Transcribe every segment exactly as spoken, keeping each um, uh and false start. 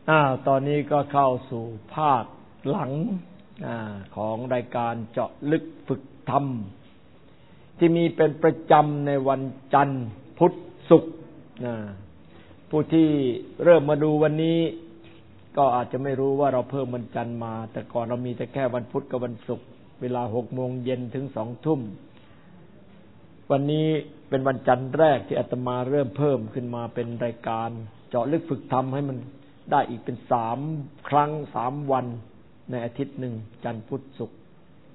อ้าวตอนนี้ก็เข้าสู่ภาคหลังของรายการเจาะลึกฝึกธรรมที่มีเป็นประจำในวันจันทร์พุธศุกร์ผู้ที่เริ่มมาดูวันนี้ก็อาจจะไม่รู้ว่าเราเพิ่มวันจันทร์มาแต่ก่อนเรามีแต่แค่วันพุธกับวันศุกร์เวลาหกโมงเย็นถึงสองทุ่มวันนี้เป็นวันจันทร์แรกที่อาตมาเริ่มเพิ่มขึ้นมาเป็นรายการเจาะลึกฝึกธรรมให้มันได้อีกเป็นสามครั้งสามวันในอาทิตย์หนึ่งจันทร์พุธศุกร์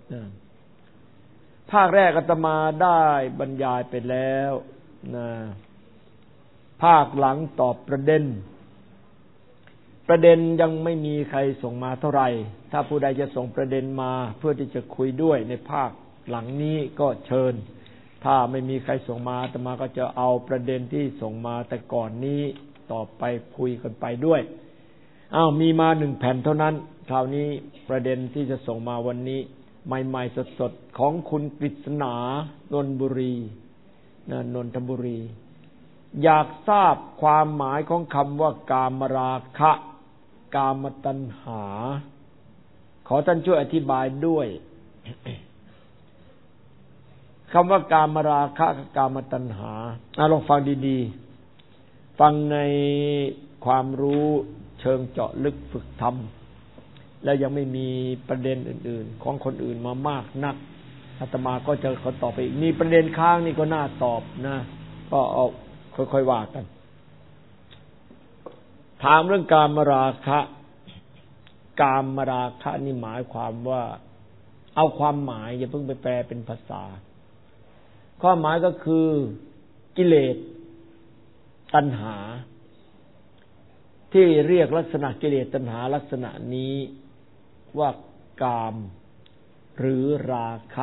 ภาคแรกอาตมาได้บรรยายไปแล้วนะภาคหลังตอบประเด็นประเด็นยังไม่มีใครส่งมาเท่าไหร่ถ้าผู้ใดจะส่งประเด็นมาเพื่อที่จะคุยด้วยในภาคหลังนี้ก็เชิญถ้าไม่มีใครส่งมาอาตมาก็จะเอาประเด็นที่ส่งมาแต่ก่อนนี้ต่อไปคุยกันไปด้วยอ้าวมีมาหนึ่งแผ่นเท่านั้นคราวนี้ประเด็นที่จะส่งมาวันนี้ใหม่ๆสดๆของคุณกฤษณานนบุรีนะนนทบุรีอยากทราบความหมายของคำว่ากามราคะ กามตัณหาขอท่านช่วยอธิบายด้วย คำว่ากามราคะกับกามตัณหาอ่ะลองฟังดีๆฟังในความรู้เชิงเจาะลึกฝึกธรรมแล้วยังไม่มีประเด็นอื่นๆของคนอื่นมามากนักอาตมาก็จะขอตอบไปอีกมีประเด็นค้างนี่ก็น่าตอบนะก็เอาค่อยๆว่ากันถามเรื่องกามราคะกามราคะนี่หมายความว่าเอาความหมายอย่าเพิ่งไปแปลเป็นภาษาความหมายก็คือกิเลสตัณหาที่เรียกลักษณะกิเลสตัณหาลักษณะนี้ว่ากามหรือราคะ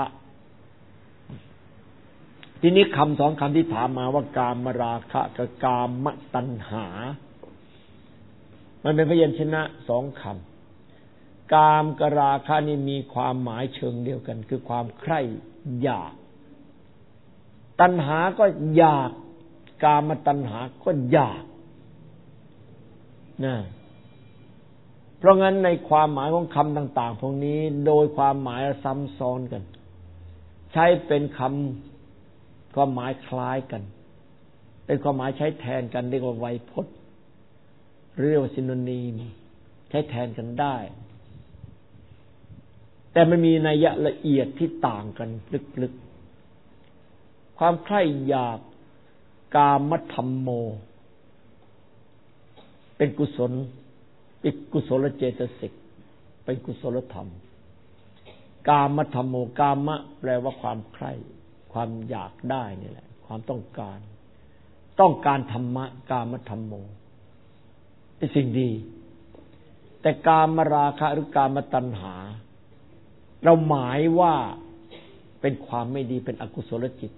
ทีนี้คำสองคำที่ถามมาว่ากามราคะกับกามตัณหามันเป็นพยัญชนะสองคำกามกับราคะนี่มีความหมายเชิงเดียวกันคือความใคร่อยากตัณหาก็อยากกามตัณหาก็อยากนะเพราะงั้นในความหมายของคำต่างๆพวกนี้โดยความหมายซ้ำซ้อนกันใช้เป็นคำความหมายคล้ายกันเป็นความหมายใช้แทนกันเรียกว่าไวยพจน์เรียกว่าซิโนนีมใช้แทนกันได้แต่มันมีนัยยะละเอียดที่ต่างกันลึกๆความใคร่อยากกามธัมโมเป็นกุศลเป็นกุศลเจตสิกเป็นกุศลธรรมกามธัมโมกามะแปลว่าความใคร่ความอยากได้นี่แหละความต้องการต้องการธรรมะกามธัมโมเป็นสิ่งดีแต่กามราคะหรือกามตัณหาเราหมายว่าเป็นความไม่ดีเป็นอกุศลจิต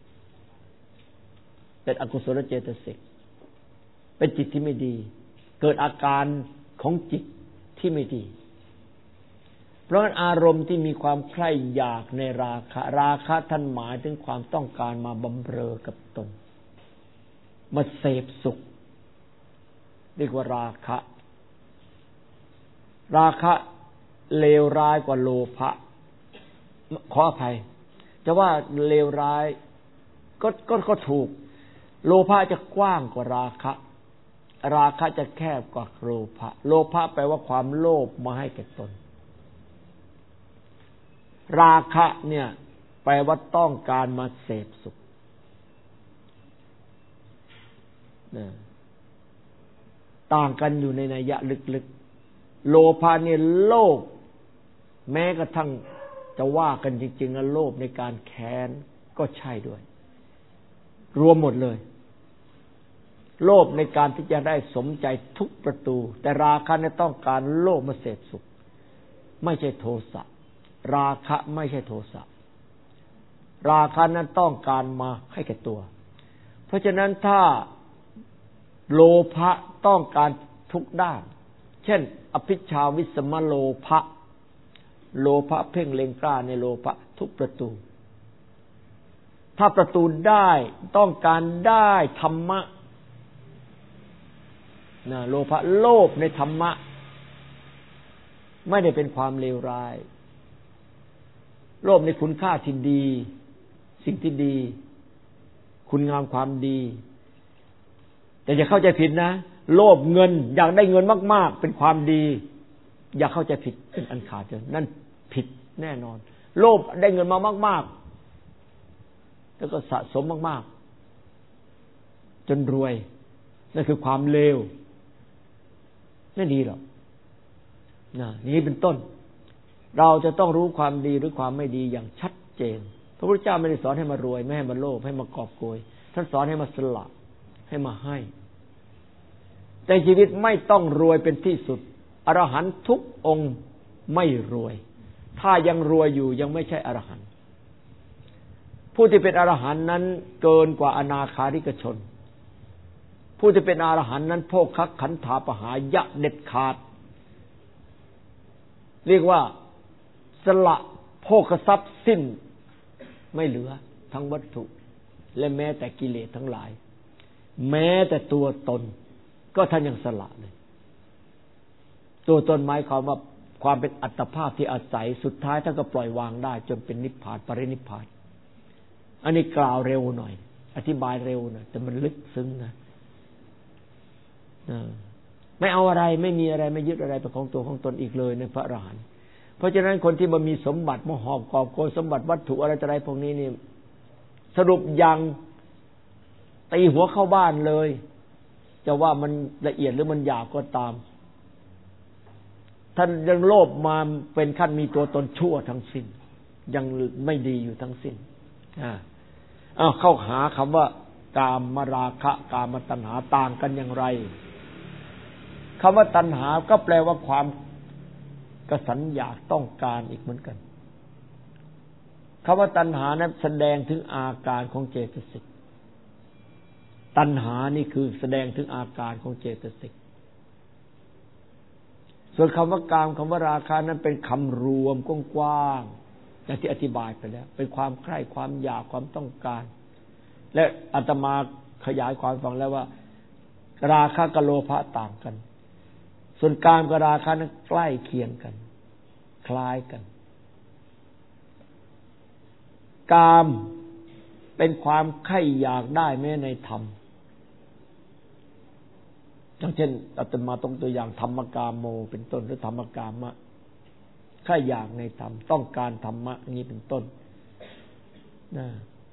เป็นอกุศลเจตสิกเป็นจิตที่ไม่ดีเกิดอาการของจิตที่ไม่ดีเพราะอารมณ์ที่มีความใคร่อยากในราคะราคะท่านหมายถึงความต้องการมาบำเรอกับตนมาเสพสุขเรียกว่าราคะราคะเลวร้ายกว่าโลภะขออภัยจะว่าเลวร้ายก็ก็ก็ถูกโลภะจะกว้างกว่าราคะราคะจะแคบกว่าโลภะโลภะแปลว่าความโลภมาให้แก่ตนราคะเนี่ยแปลว่าต้องการมาเสพสุขนะต่างกันอยู่ในนัยยะลึกๆโลภะเนี่ยโลภแม้กระทั่งจะว่ากันจริงๆนะโลภในการแค้นก็ใช่ด้วยรวมหมดเลยโลภในการที่จะได้สมใจทุกประตูแต่ราคะเนี่ยต้องการโลภมาเสพสุขไม่ใช่โทสะราคะไม่ใช่โทสะราคะนั้นต้องการมาให้แก่ตัวเพราะฉะนั้นถ้าโลภะต้องการทุกด้านเช่นอภิชฌาวิสมโลภะโลภะเพ่งเล็งกล้าในโลภะทุกประตูถ้าประตูได้ต้องการได้ธรรมะนะโลภะโลภในธรรมะไม่ได้เป็นความเลวร้ายโลภในคุณค่าที่ดีสิ่งที่ดีคุณงามความดีแต่อย่าเข้าใจผิดนะโลภเงินอยากได้เงินมากๆเป็นความดีอย่าเข้าใจผิดเป็นอันขาดเลยนั่นผิดแน่นอนโลภได้เงินมามากๆแล้วก็สะสมมากๆจนรวยนั่นคือความเลวไม่ดีหรอกนะนี้เป็นต้นเราจะต้องรู้ความดีหรือความไม่ดีอย่างชัดเจนพระพุทธเจ้าไม่ได้สอนให้มารวยไม่ให้มาโลภให้มากอบโกยท่านสอนให้มาสละให้มาให้แต่ชีวิตไม่ต้องรวยเป็นที่สุดอรหันต์ทุกองค์ไม่รวยถ้ายังรวยอยู่ยังไม่ใช่อรหันต์ผู้ที่เป็นอรหันต์นั้นเกินกว่าอนาคาริกชนผู้ที่เป็นอรหันต์นั้นโภคขันธาปหายะเด็ดขาดเรียกว่าสละโภคทรัพย์สิ้นไม่เหลือทั้งวัตถุและแม้แต่กิเลสทั้งหลายแม้แต่ตัวตนก็ท่านยังสละเลยตัวตนหมายความว่าความเป็นอัตภาพที่อาศัยสุดท้ายท่านก็ปล่อยวางได้จนเป็นนิพพานปรินิพพานอันนี้กล่าวเร็วหน่อยอธิบายเร็วหน่อยแต่มันลึกซึ้งนะไม่เอาอะไรไม่มีอะไรไม่ยึดอะไรเป็นของตัวของตนอีกเลยในพระอรหันต์เพราะฉะนั้นคนที่มันมีสมบัติมหอบกอบโกยสมบัติวัตถุอะไรอะไรพวกนี้นี่สรุปอย่างตีหัวเข้าบ้านเลยจะว่ามันละเอียดหรือมันหยาบก็ตามท่านยังโลภมาเป็นขั้นมีตัวตนชั่วทั้งสิ้นยังไม่ดีอยู่ทั้งสิ้นอ่าเอาเข้าหาคำว่ากามราคะกามตัณหาต่างกันอย่างไรคำว่าตัณหาก็แปลว่าความกระสันอยากต้องการอีกเหมือนกันคำว่าตัณหานั้นแสดงถึงอาการของเจตสิกตัณหานี่คือแสดงถึงอาการของเจตสิกส่วนคำว่ากามคำว่าราคะนั้นเป็นคำรวมกว้างๆอย่างที่อธิบายไปแล้วเป็นความใคร่ความอยากความต้องการและอาตมาขยายความฟังแล้วว่าราคะกับโลภะต่างกันส่วนกามกับราคะนั้นใกล้เคียงกันคล้ายกันกามเป็นความใคร่อยากได้แม้ในธรรมอย่างเช่นอาตมาตรงตัวอย่างธรรมกามโมเป็นต้นหรือธรรมกามะใคร่อยากในธรรมต้องการธรรมะนี้เป็นต้นนะ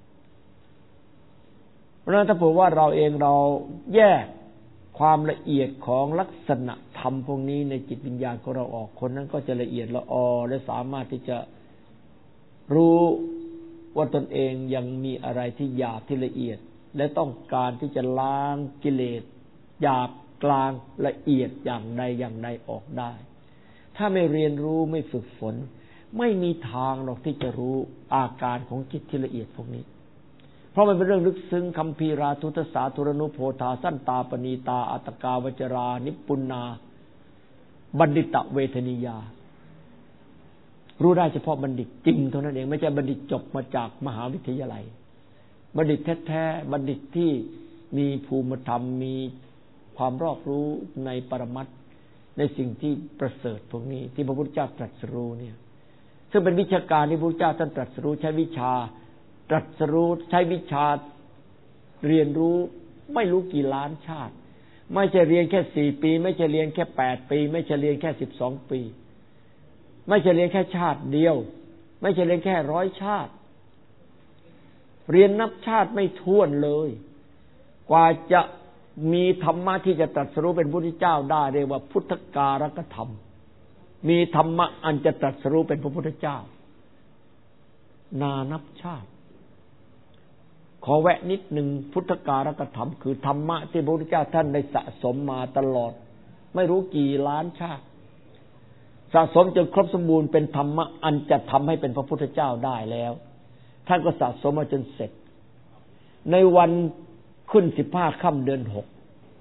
เพราะฉะนั้นถ้าบอกว่าเราเองเราแยกความละเอียดของลักษณะธรรมพวกนี้ในจิตวิญญาณของเราออกคนนั้นก็จะละเอียดละออและสามารถที่จะรู้ว่าตนเองยังมีอะไรที่หยาบที่ละเอียดและต้องการที่จะล้างกิเลสหยาบกลางละเอียดอย่างใดอย่างใดออกได้ถ้าไม่เรียนรู้ไม่ฝึกฝนไม่มีทางหรอกที่จะรู้อาการของจิตที่ละเอียดพวกนี้เพราะมันเป็นเรื่องลึกซึ้งคัมภีราทุตสาธุรนุโพธาสันตาปณีตาอัตกาวจรานิปุนาบัณฑิตเวทนิยารู้ได้เฉพาะบัณฑิตจริงเท่านั้นเองไม่ใช่บัณฑิตจบมาจากมหาวิทยาลัยบัณฑิตแท้ๆบัณฑิตที่มีภูมิธรรมมีความรอบรู้ในปรมัตถ์ในสิ่งที่ประเสริฐพวกนี้ที่พระพุทธเจ้าตรัสรู้เนี่ยซึ่งเป็นวิชาการที่พระพุทธเจ้าท่านตรัสรู้ใช้วิชาตรัสรู้ใช้วิชาเรียนรู้ไม่รู้กี่ล้านชาติไม่ใช่เรียนแค่สี่ปีไม่ใช่เรียนแค่แปดปีไม่ใช่เรียนแค่สิบสองปีไม่ใช่เรียนแค่ชาติเดียวไม่ใช่เรียนแค่ร้อยชาติเรียนนับชาติไม่ถ้วนเลยกว่าจะมีธรรมะที่จะตรัสรู้เป็นพระพุทธเจ้าได้เรียกว่าพุทธการกธรรมมีธรรมะอันจะตรัสรู้เป็นพระพุทธเจ้านานับชาติขอแวะนิดหนึ่งพุทธการกธรรมคือธรรมะที่พระพุทธเจ้าท่านได้สะสมมาตลอดไม่รู้กี่ล้านชาติสะสมจนครบสมบูรณ์เป็นธรรมะอันจะทำให้เป็นพระพุทธเจ้าได้แล้วท่านก็สะสมมาจนเสร็จในวันขึ้นสิบห้าค่ำเดือนหก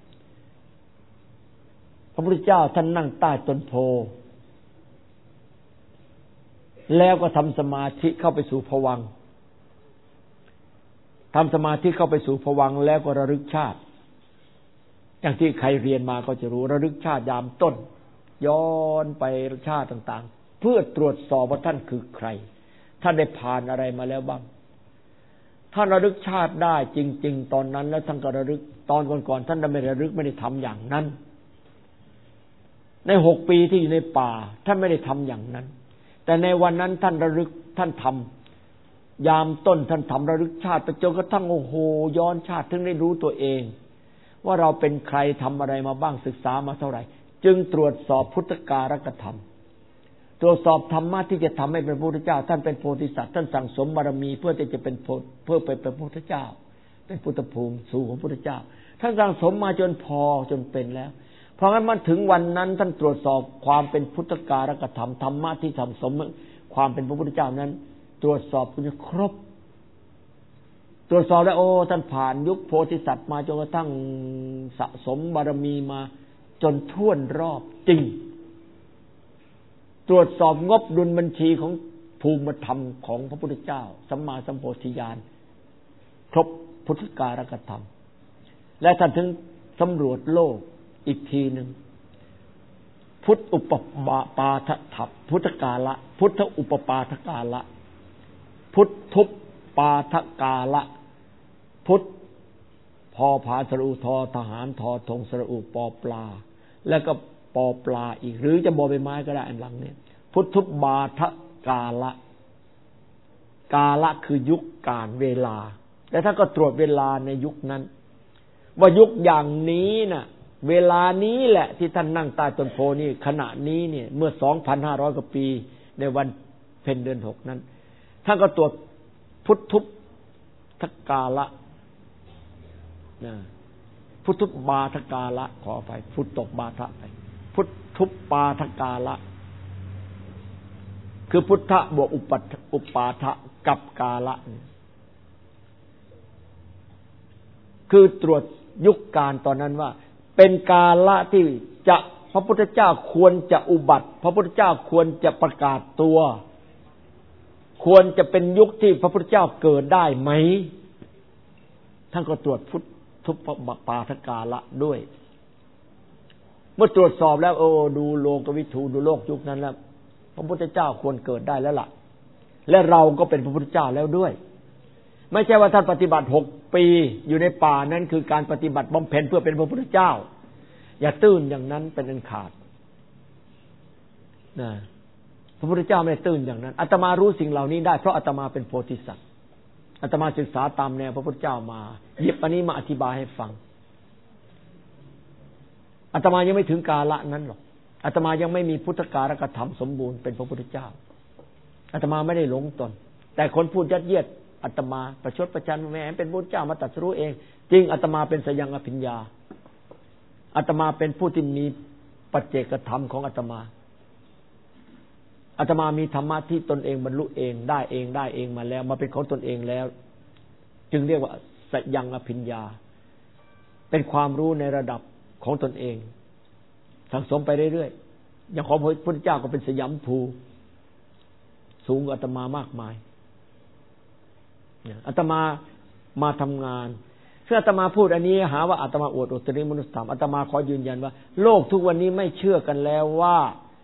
พระพุทธเจ้าท่านนั่งใต้ต้นโพแล้วก็ทำสมาธิเข้าไปสู่ภวังค์ทำสมาธิเข้าไปสู่ภวังค์แล้วก็ระลึกชาติอย่างที่ใครเรียนมาก็จะรู้ระลึกชาติยามต้นย้อนไปชาติต่างๆเพื่อตรวจสอบว่าท่านคือใครท่านได้ผ่านอะไรมาแล้วบ้างท่านระลึกชาติได้จริงๆตอนนั้นแล้วท่านก็ระลึกตอนก่อนๆท่านไม่ระลึกไม่ได้ทำอย่างนั้นในหกปีที่อยู่ในป่าท่านไม่ได้ทำอย่างนั้นแต่ในวันนั้นท่านระลึกท่านทำยามต้นท่านทำระลึกชาติไปจนกระทั่งโอ้โหย้อนชาติถึงได้รู้ตัวเองว่าเราเป็นใครทำอะไรมาบ้างศึกษามาเท่าไหร่จึงตรวจสอบพุทธการกธรรมตรวจสอบธรรมะที่จะทำให้เป็นพระพุทธเจ้าท่านเป็นโพธิสัตว์ท่านสั่งสมบารมีเพื่อที่จะเป็นเพื่อเป็นพระพุทธเจ้าเป็นพุทธภูมิสู่ของพระพุทธเจ้าท่านสั่งสมมาจนพอจนเป็นแล้วเพราะงั้นมาถึงวันนั้นท่านตรวจสอบความเป็นพุทธการกธรรมธรรมะที่สั่งสมความเป็นพระพุทธเจ้านั้นตรวจสอบคุณครบตรวจสอบแล้วโอ้ท่านผ่านยุคโพธิสัตว์มาจนกระทั่งสะสมบารมีมาจนท่วนรอบจริงตรวจสอบงบดุลบัญชีของภูมิธรรมของพระพุทธเจ้าสัมมาสัมโพธิญาณครบพุทธการกธรรมและท่านถึงสำรวจโลกอีกทีหนึ่งพุทธอุปปาทถัพพุทธกาละพุทธอุปปาทกาละพุทธุปปาทกาละพุทธพอพานสระอูทอทหารทอธงสระอูปอปลาแล้วก็ปอปลาอีกหรือจะบอใบไม้ก็ได้อันหลังเนี่ยพุทธุบาทกาละกาละคือยุคการเวลาและท่านก็ตรวจเวลาในยุคนั้นว่ายุคอย่างนี้น่ะเวลานี้แหละที่ท่านนั่งใต้ต้นโพนี่ขณะนี้เนี่ยเมื่อ สองพันห้าร้อย กว่าปีในวันเพ็ญเดือนหกนั้นท่านก็ตรวจพุทธุทกาละนะพุทธุบาทกาละขอไปพุทตกบาทะไปพุทธุปาทกาละคือพุทธะบวกอุปอุปาทะกับกาละคือตรวจยุคการตอนนั้นว่าเป็นกาละที่จะพระพุทธเจ้าควรจะอุบัติพระพุทธเจ้าควรจะประกาศตัวควรจะเป็นยุคที่พระพุทธเจ้าเกิดได้ไหมท่านก็ตรวจพุทธุปาทกาละด้วยเมื่อตรวจสอบแล้วโอ้ดูโลกวิถูดูโลกยุคนั้นแล้วพระพุทธเจ้าควรเกิดได้แล้วล่ะและเราก็เป็นพระพุทธเจ้าแล้วด้วยไม่ใช่ว่าท่านปฏิบัติหกปีอยู่ในป่านั้นคือการปฏิบัติบำเพ็ญเพื่อเป็นพระพุทธเจ้าอย่าตื่นอย่างนั้นเป็นอันขาดนะพระพุทธเจ้าไม่ได้ตื่นอย่างนั้นอาตมารู้สิ่งเหล่านี้ได้เพราะอาตมาเป็นโพธิสัตว์อาตมาศึกษาตามแนวพระพุทธเจ้ามาหยิบอันนี้มาอธิบายให้ฟังอาตมายังไม่ถึงกาละนั้นหรอกอาตมายังไม่มีพุทธการกธรรมสมบูรณ์เป็นพระพุทธเจ้าอาตมาไม่ได้หลงตนแต่คนพูดยัดเยียดอาตมาประชดประชันแหมเป็นพระพุทธเจ้ามาตรัสรู้เองจริงอาตมาเป็นสยังอภิญญาอาตมาเป็นผู้ที่มีปัจเจกธรรมของอาตมาอาตมามีธรรมะที่ตนเองบรรลุเองได้เองได้เองมาแล้วมาเป็นของตนเองแล้วจึงเรียกว่าสยังอภิญญาเป็นความรู้ในระดับของตนเองสั่งสมไปเรื่อยๆอย่างของพระพุทธเจ้าก็เป็นสยามภูสูงกว่าอาตมามากมายอาตมามาทำงานเพื่ออาตมาพูดอันนี้หาว่าอาตมาอวดอุตริมนุสธรรมอาตมาขอยืนยันว่าโลกทุกวันนี้ไม่เชื่อกันแล้วว่า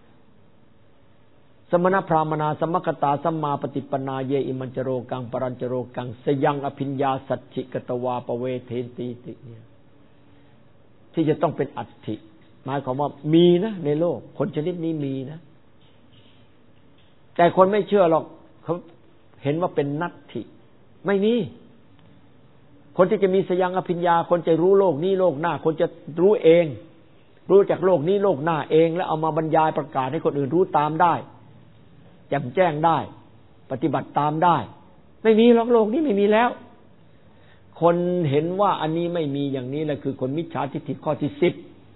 สมณพราหมณาสมคตาสัมมาปฏิปนาเยอิมัญจโรกังปรัญจโรกังสยังอภิญญาสัจฉิกตวาปเวเทนติติเนี่ยที่จะต้องเป็นอัตถิหมายความว่ามีนะในโลกคนชนิดนี้มีนะแต่คนไม่เชื่อหรอกเขาเห็นว่าเป็นนัตถิไม่มีคนที่จะมีสยังอภิญญาคนจะรู้โลกนี้โลกหน้าคนจะรู้เองรู้จากโลกนี้โลกหน้าเองแล้วเอามาบรรยายประกาศให้คนอื่นรู้ตามได้แจ่มแจ้งได้ปฏิบัติตามได้ไม่มีหรอกโลกนี้ไม่มีแล้วคนเห็นว่าอันนี้ไม่มีอย่างนี้แหละคือคนมิจฉาทิฏฐิข้อที่สิบ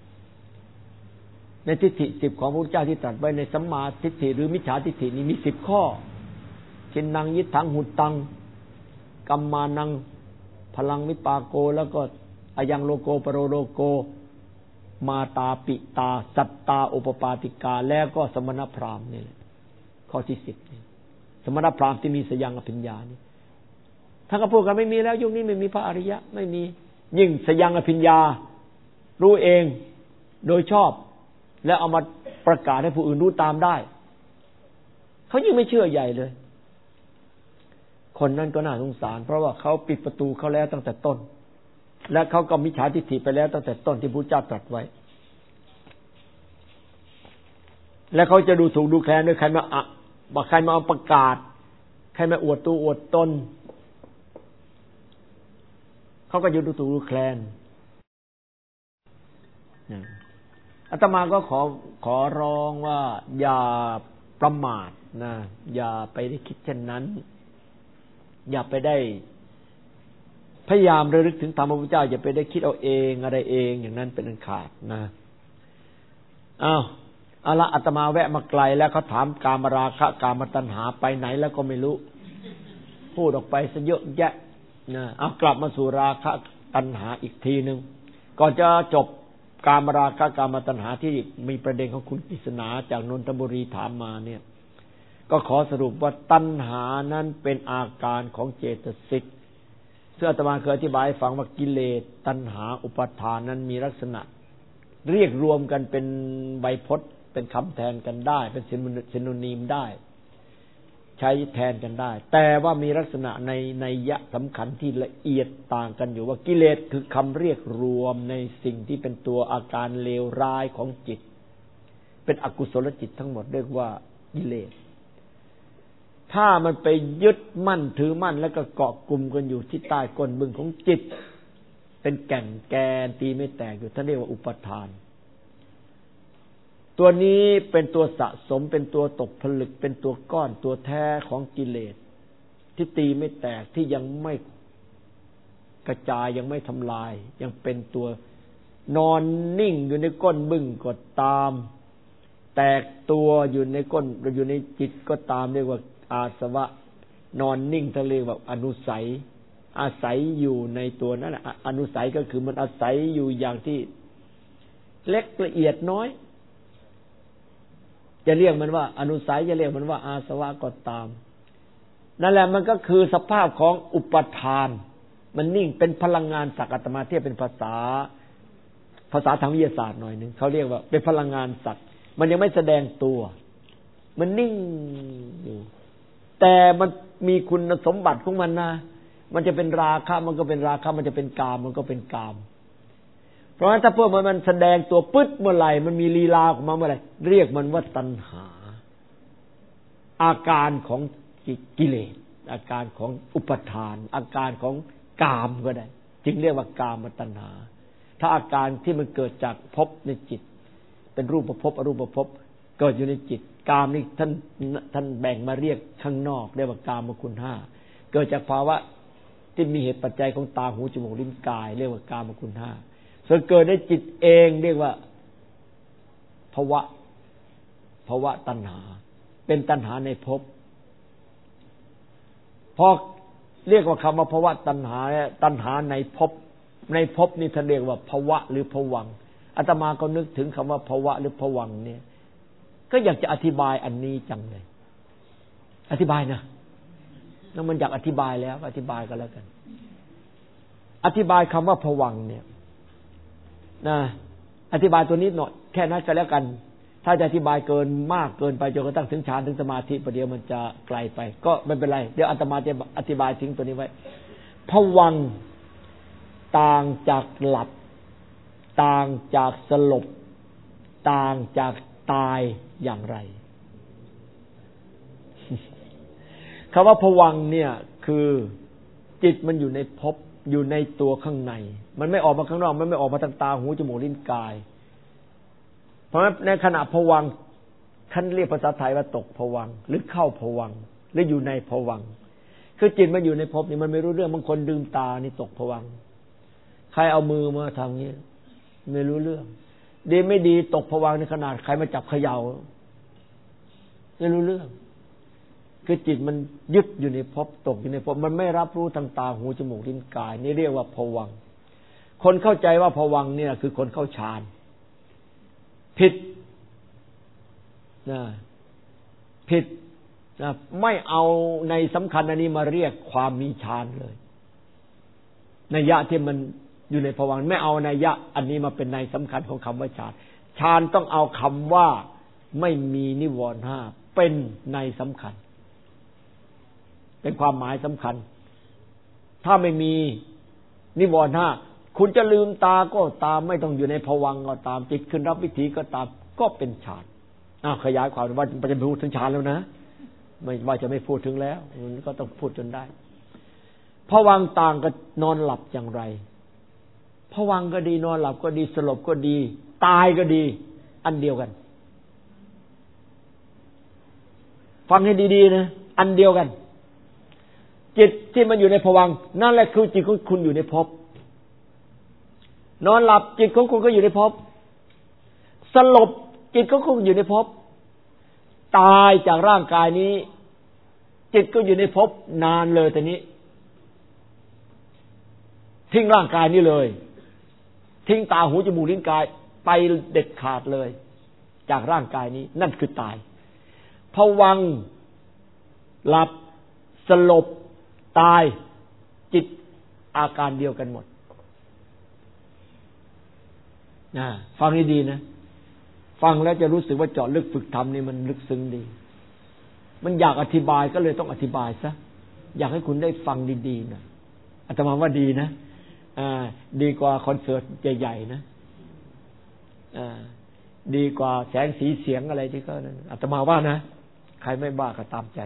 ในทิฏฐิสิบของพระพุทธเจ้าที่ตรัสไว้ในสัมมาทิฏฐิหรือมิจฉาทิฏฐินี้มีสิบข้อเช่นนังยิทังหุตังกัมมานังพลังวิปาโกแล้วก็อายังโลโกปโรโลโกมาตาปิตาสัตตาอุปปาติกาแล้วก็สมณพราหมณ์นี่แหละข้อที่สิบสมณพราหมณ์ที่มีสยังอภิญญานี่ท่านก็พูดกันไม่มีแล้วยุคนี้ไม่มีพระอริยะไม่มียิ่งสยังอภิญญารู้เองโดยชอบแล้วเอามาประกาศให้ผู้อื่นรู้ตามได้เขายิ่งไม่เชื่อใหญ่เลยคนนั้นก็น่าสงสารเพราะว่าเขาปิดประตูเขาแล้วตั้งแต่ต้นและเขาก็มิจฉาทิฏฐิไปแล้วตั้งแต่ต้นที่พระเจ้าตรัสไว้และเขาจะดูถูกดูแคลนด้วยใครมาอะบอกใครมาเอาประกาศใครมาอวดตัวอวดตนเขาก็จะดูถูกดูแคลนอาตมาก็ขอขอร้องว่าอย่าประมาทนะอย่าไปได้คิดเช่นนั้นอย่าไปได้พยายามระลึกถึงธรรมพระพุทธเจ้าอย่าไปได้คิดเอาเองอะไรเองอย่างนั้นเป็นอันขาดนะอ้าวเอาละอาตมาแวะมาไกลแล้วเขาถามกามราคะกามตัณหาไปไหนแล้วก็ไม่รู้พูดออกไปซะเยอะแยะนะเอากลับมาสู่ราคะตัณหาอีกทีนึงก่อนจะจบกามราคะกามตัณหาที่มีประเด็นของคุณกฤษณาจากนนทบุรีถามมาเนี่ยก็ขอสรุปว่าตัณหานั้นเป็นอาการของเจตสิกซึ่งอาตมาเคยอธิบายให้ฟังว่ากิเลสตัณหาอุปาทานนั้นมีลักษณะเรียกรวมกันเป็นไวยพจน์เป็นคำแทนกันได้เป็นซิโนนิมได้ใช้แทนกันได้แต่ว่ามีลักษณะในนัยยะสำคัญที่ละเอียดต่างกันอยู่ว่ากิเลสคือคำเรียกรวมในสิ่งที่เป็นตัวอาการเลวร้ายของจิตเป็นอกุศลจิตทั้งหมดเรียกว่ากิเลสถ้ามันไปยึดมั่นถือมั่นแล้วก็เกาะกลุ่มกันอยู่ที่ใต้ก้นบึ้งของจิตเป็นแก่นแกนตีไม่แตกอยู่ท่านเรียกว่าอุปาทานตัวนี้เป็นตัวสะสมเป็นตัวตกผลึกเป็นตัวก้อนตัวแท้ของกิเลสที่ตีไม่แตกที่ยังไม่กระจายยังไม่ทำลายยังเป็นตัวนอนนิ่งอยู่ในก้นบึ้งก็ตามแตกตัวอยู่ในก้นอยู่ในจิตก็ตามเรียกว่าอาสวะนอนนิ่งทะเลแบบอนุสัยอาศัยอยู่ในตัวนั้นอนุสัยก็คือมันอาศัยอยู่อย่างที่เล็กละเอียดน้อยจะเรียกมันว่าอนุสัยจะเรียกมันว่าอาสวะก็ตามนั่นแหละมันก็คือสภาพของอุปทานมันนิ่งเป็นพลังงานสักอาตมาเทียบเป็นภาษาภาษาทางวิทยาศาสตร์หน่อยนึงเขาเรียกว่าเป็นพลังงานสัตว์มันยังไม่แสดงตัวมันนิ่งอยู่แต่มันมีคุณสมบัติของมันนะมันจะเป็นราคะมันก็เป็นราคะมันจะเป็นกามมันก็เป็นกามเพราะฉะนั้นถ้าเพื่อมันแสดงตัวปึ๊ดเมื่อไหร่มันมีลีลาออกมาเมื่อไหร่เรียกมันว่าตัณหาอาการของกิเลสอาการของอุปทานอาการของกามก็ได้จึงเรียกว่ากามตัณหาถ้าอาการที่มันเกิดจากภพในจิตเป็นรูปภพอรูปภพเกิดอยู่ในจิตกามนี่ท่านท่านแบ่งมาเรียกข้างนอกเรียกว่ากามคุณห้าเกิดจากภาวะที่มีเหตุปัจจัยของตาหูจมูกลิ้นกายเรียกว่ากามคุณห้าส่วนเกิดในจิตเองเรียกว่าภวะภวะตัณหาเป็นตัณหาในภพพอเรียกว่าคำว่าภวะตัณหาตัณหาในภพในภพนี่ท่านเรียกว่าภวะหรือภวังค์อาตมาก็นึกถึงคำว่าภวะหรือภวังค์เนี่ยก็อยากจะอธิบายอันนี้จังเลยอธิบายนะแล้วมันอยากอธิบายแล้วอธิบายกันแล้วกันอธิบายคำว่าภวังค์เนี่ยนะอธิบายตัวนี้หน่อยแค่นั้นก็แล้วกันถ้าจะอธิบายเกินมากเกินไปจนกระทั่งถึงฌานถึงสมาธิประเดี๋ยวมันจะไกลไปก็ไม่เป็นไรเดี๋ยวอาตมาจะอธิบายทิ้งตัวนี้ไว้ภวังค์ต่างจากหลับต่างจากสลบต่างจากตายอย่างไรคำว่าภวังค์เนี่ยคือจิตมันอยู่ในภพอยู่ในตัวข้างในมันไม่ออกมาข้างนอกมันไม่ออกมาทางตาหูจมูกลิ้นกายเพราะฉะนั้นในขณะภวังค์ท่านเรียกภาษาไทยว่าตกภวังค์หรือเข้าภวังค์หรืออยู่ในภวังค์คือจิตมันอยู่ในภพนี่มันไม่รู้เรื่องบางคนลืมตานี่ตกภวังค์ใครเอามือมาทำงี้ไม่รู้เรื่องดีไม่ดีตกภวังค์ในขนาดใครมาจับเขย่าไม่รู้เรื่องคือจิตมันยึดอยู่ในภพตกอยู่ในภพมันไม่รับรู้ทางตาหูจมูกลิ้นกายนี่เรียกว่าภวังค์คนเข้าใจว่าภวังค์เนี่ยคือคนเข้าฌานผิดนะผิดนะไม่เอาในสำคัญอันนี้มาเรียกความมีฌานเลยนัยยะที่มันอยู่ในภวังค์ไม่เอานัยยะอันนี้มาเป็นในสำคัญของคำว่าฌานฌานต้องเอาคำว่าไม่มีนิวรณ์ห้าเป็นในสำคัญเป็นความหมายสำคัญถ้าไม่มีนิวรณ์ห้าคุณจะลืมตาก็ตามไม่ต้องอยู่ในภวังค์ก็ตามจิตขึ้นรับวิถีก็ตามก็เป็นฌานอ้าวขยายความว่าจะพูดถึงฌานแล้วนะไม่ว่าจะไม่พูดถึงแล้วมันก็ต้องพูดจนได้ภวังค์ต่างกับนอนหลับอย่างไรภวังค์ก็ดีนอนหลับก็ดีสลบก็ดีตายก็ดีอันเดียวกันฟังให้ดีๆนะอันเดียวกันจิตที่มันอยู่ในภวังค์นั่นแหละคือจิตของคุณอยู่ในภพนอนหลับจิตของคุณก็อยู่ในภพสลบจิตของคุณอยู่ในภพตายจากร่างกายนี้จิตก็อยู่ในภพนานเลยแต่นี้ทิ้งร่างกายนี้เลยทิ้งตาหูจมูกลิ้นกายไปเด็ดขาดเลยจากร่างกายนี้นั่นคือตายภวังค์หลับสลบตายจิตอาการเดียวกันหมดนะฟังให้ดีนะฟังแล้วจะรู้สึกว่าเจาะลึกฝึกธรรมนี่มันลึกซึ้งดีมันอยากอธิบายก็เลยต้องอธิบายซะอยากให้คุณได้ฟังดีๆนะอาตมาว่าดีนะอ่าดีกว่าคอนเสิร์ตใหญ่ๆนะอ่าดีกว่าแสงสีเสียงอะไรที่ก็นั้นอาตมาว่านะใครไม่บ้าก็ตามใจ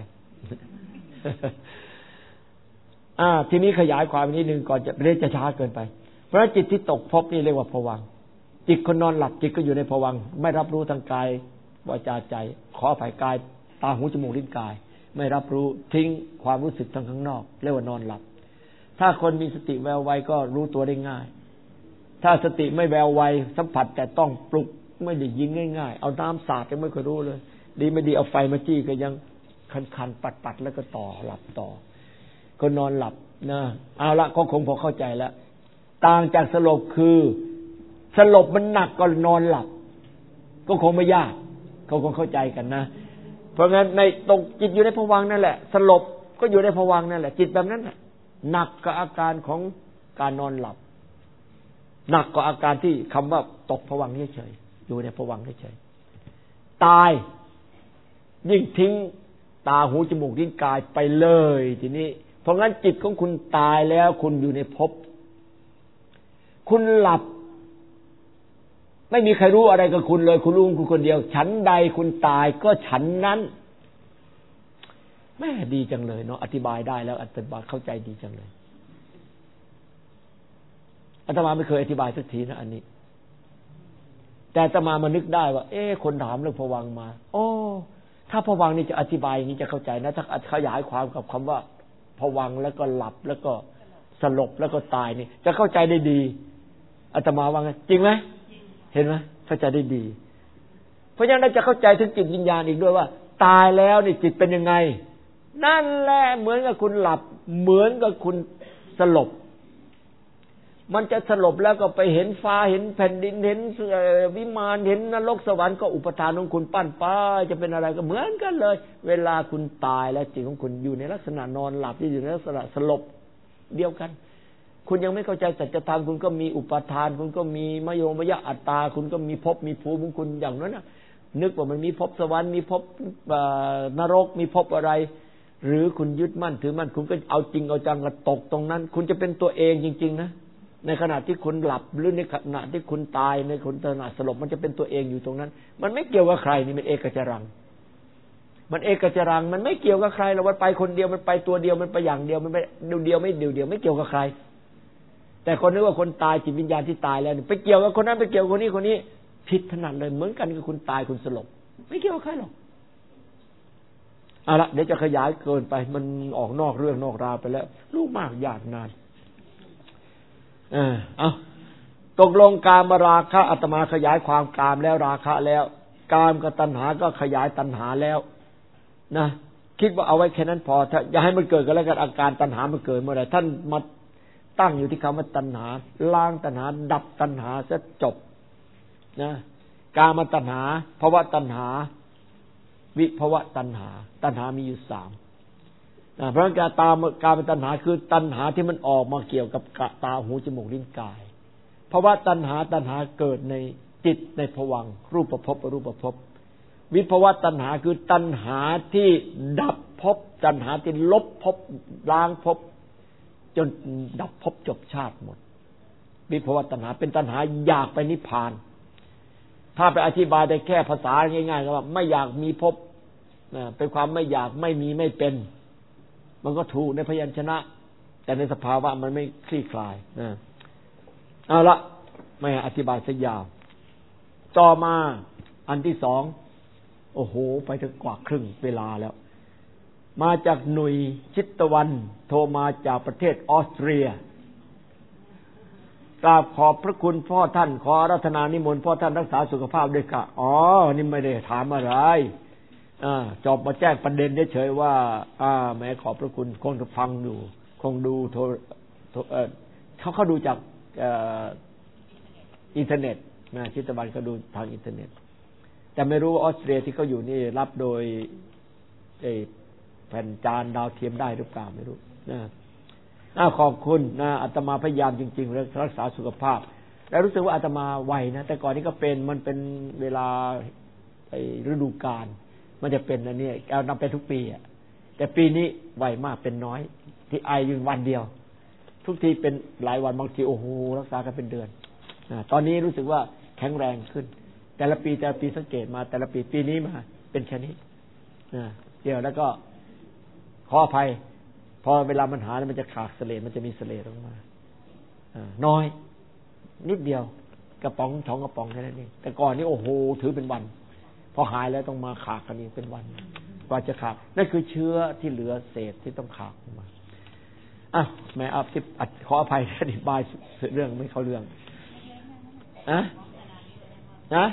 อ่าทีนี้ขยายความนิดนึงก่อนจะเรียกจะช้าเกินไปเพราะจิตที่ตกภพนี่เรียกว่าภวังค์จิตคนนอนหลับจิตก็อยู่ในภวังค์ไม่รับรู้ทางกายวาจาใจขออภัยกายตาหูจมูกลิ้นกายไม่รับรู้ทิ้งความรู้สึกทางข้างนอกเรียกว่านอนหลับถ้าคนมีสติแววไวก็รู้ตัวได้ง่ายถ้าสติไม่แววไวสัมผัสแต่ต้องปลุกไม่ได้ยิงง่ายๆเอาน้ำสาดยังไม่เคยรู้เลยดีไม่ดีเอาไฟมาจี้ก็ยังคันๆปัดๆแล้วก็ต่อหลับต่อก็นอนหลับนะเอาละก็คงพอเข้าใจแล้วต่างจากสลบคือสลบมันหนักกว่านอนหลับก็คงไม่ยากเขาคงเข้าใจกันนะเพราะงั้นในตรงจิตอยู่ในภวังค์นั่นแหละสลบก็อยู่ในภวังค์นั่นแหละจิตแบบนั้นน่ะหนักกับอาการของการนอนหลับหนักกว่าอาการที่คำว่าตกภวังค์เฉยๆอยู่ในภวังค์เฉยๆตายยิ่งทิ้งตาหูจมูกลิ้นกายไปเลยทีนี้เพราะงั้นจิตของคุณตายแล้วคุณอยู่ในภพคุณหลับไม่มีใครรู้อะไรกับคุณเลยคุณรู้คุณคนเดียวฉันใดคุณตายก็ฉันนั้นแม่ดีจังเลยเนาะอธิบายได้แล้วอธิบายเข้าใจดีจังเลยอาตมาไม่เคยอธิบายสักทีนะอันนี้แต่อาตมามานึกได้ว่าเอ๊ะคนถามเรื่องภวังค์มาโอ้ถ้าภวังค์นี่จะอธิบายอย่างนี้จะเข้าใจนะถ้าขยายความกับคำว่าภวังค์แล้วก็หลับแล้วก็สลบแล้วก็ตายนี่จะเข้าใจได้ดีอาตมาว่าไงจริงไหมเห็นไหมเข้าใจได้ดีเพราะฉะนั้นเราจะเข้าใจถึงจิตวิญญาณอีกด้วยว่าตายแล้วนี่จิตเป็นยังไงนั่นแหละเหมือนกับคุณหลับเหมือนกับคุณสลบมันจะสลบแล้วก็ไปเห็นฟ้าเห็นแผ่นดินเห็นวิมานเห็นนรกสวรรค์ก็อุปทานของคุณปั้นป้าจะเป็นอะไรก็เหมือนกันเลยเวลาคุณตายแล้วจิตของคุณอยู่ในลักษณะนอนหลับที่อยู่ในลักษณะสลบเดียวกันคุณยังไม่เข้าใจสัจธรรมคุณก็มีอุปทานคุณก็มีมโยมยะอัตตาคุณก็มีภพมีภูมิของคุณอย่างนั้นน่ะนึกว่ามันมีภพสวรรค์มีภพนรกมีภพอะไรหรือคุณยึดมั่นถือมั่นคุณก็เอาจริงเอาจังกระตกตรงนั้นคุณจะเป็นตัวเองจริงๆนะในขณะที่คุณหลับหรือในขณะที่คุณตายในขณะสลบมันจะเป็นตัวเองอยู่ตรงนั้นมันไม่เกี่ยวกับใครนี่มันเอกจรังมันเอกจรังมันไม่เกี่ยวกับใครเรามันไปคนเดียวมันไปตัวเดียวมันไปอย่างเดียวมันไปเดียวเดียวไม่เดียวเดียวไม่เกี่ยวกับใครแต่คนนึกว่าคนตายจิตวิญญาณที่ตายแล้วไปเกี่ยวกับคนนั้นไปเกี่ยวกับคนนี้คนนี้ผิดถนัดเลยเหมือนกันกับคุณตายคุณสลบไม่เกี่ยวกับใครหรอกเอาละเดี๋ยวจะขยายเกินไปมันออกนอกเรื่องนอกราวไปแล้วลูกมากยากนานเออเอาตกลงกามราคะอาตมาขยายความกามแล้วราคะแล้วกามกับตัณหาก็ขยายตัณหาแล้วนะคิดว่าเอาไว้แค่นั้นพอถ้าอย่าให้มันเกิดกันแล้วกันอาการตัณหามันเกิดเมื่อไหร่ท่านมาตั้งอยู่ที่คำว่าตัณหาล้างตัณหาดับตัณหาซะจบนะกามตัณหาภวตัณหาวิภวตัณหาตัณหามีอยู่สามเพราะการตามกามตัณหาคือตัณหาที่มันออกมาเกี่ยวกับตาหูจมูกลิ้นกายภาวะตัณหาตัณหาเกิดในจิตในภวังค์รูปภพอรูปภพวิภวะตัณหาคือตัณหาที่ดับภพตัณหาที่ลบภพล้างภพจนดับภพจบชาติหมดวิภวะตัณหาเป็นตัณหาอยากไปนิพพานถ้าไปอธิบายได้แค่ภาษาง่ายๆก็ว่าไม่อยากมีภพเป็นความไม่อยากไม่มีไม่เป็นมันก็ถูกในพยัญชนะแต่ในสภาวะมันไม่คลี่คลายนะเอาละไม่อธิบายซะยาวต่อมาอันที่สองโอ้โหไปถึงกว่าครึ่งเวลาแล้วมาจากหนุ่ยชิตตะวันโทรมาจากประเทศออสเตรียกราบขอบพระคุณพ่อท่านขออาราธนานิมนต์พ่อท่านรักษาสุขภาพด้วยค่ะอ๋อนี่ไม่ได้ถามอะไรอ่าจบมาแจ้งประเด็นเฉยๆว่าอ่าแม้ขอบพระคุณคงจะฟังอยู่คงดูโทรเอ่อเขาเขาดูจากเอ่ออินเทอร์เน็ตนะชิตตะวันเขาดูทางอินเทอร์เน็ตแต่ไม่รู้ว่าออสเตรียที่เขาอยู่นี่รับโดยไอ้แผ่นจานดาวเทียมได้หรือเปล่าไม่รู้นะอ่าขอบคุณนะอาตมาพยายามจริงๆเรื่องรักษาสุขภาพแล้วรู้สึกว่าอาตมาไวนะแต่ก่อนนี้ก็เป็นมันเป็นเวลาไอ้ฤดูกาลมันจะเป็นอันนี้เอานำไปทุกปีอ่ะแต่ปีนี้ไวมากเป็นน้อยที่ไออยู่วันเดียวทุกทีเป็นหลายวันบางทีโอ้โหรักษากันเป็นเดือนนะตอนนี้รู้สึกว่าแข็งแรงขึ้นแต่ละปีแต่ละปีสังเกตมาแต่ละปีปีนี้มาเป็นแค่นี้นะเดี๋ยวแล้วก็ขออภัยพอเวลามันหาแล้วมันจะขาดเสลดมันจะมีเสลดออกมาน้อยนิดเดียวกระป๋องสองกระป๋องแค่นั้นเองแต่ก่อนนี่โอ้โหถือเป็นวันพอหายแล้วต้องมาขาดกันอีกเป็นวันกว่าจะขาดนั่นคือเชื้อที่เหลือเศษที่ต้องขาดออกมาอ่ะแม่อัพที่ขออภัยอธิบายเรื่องไม่เข้าเรื่องอะนะ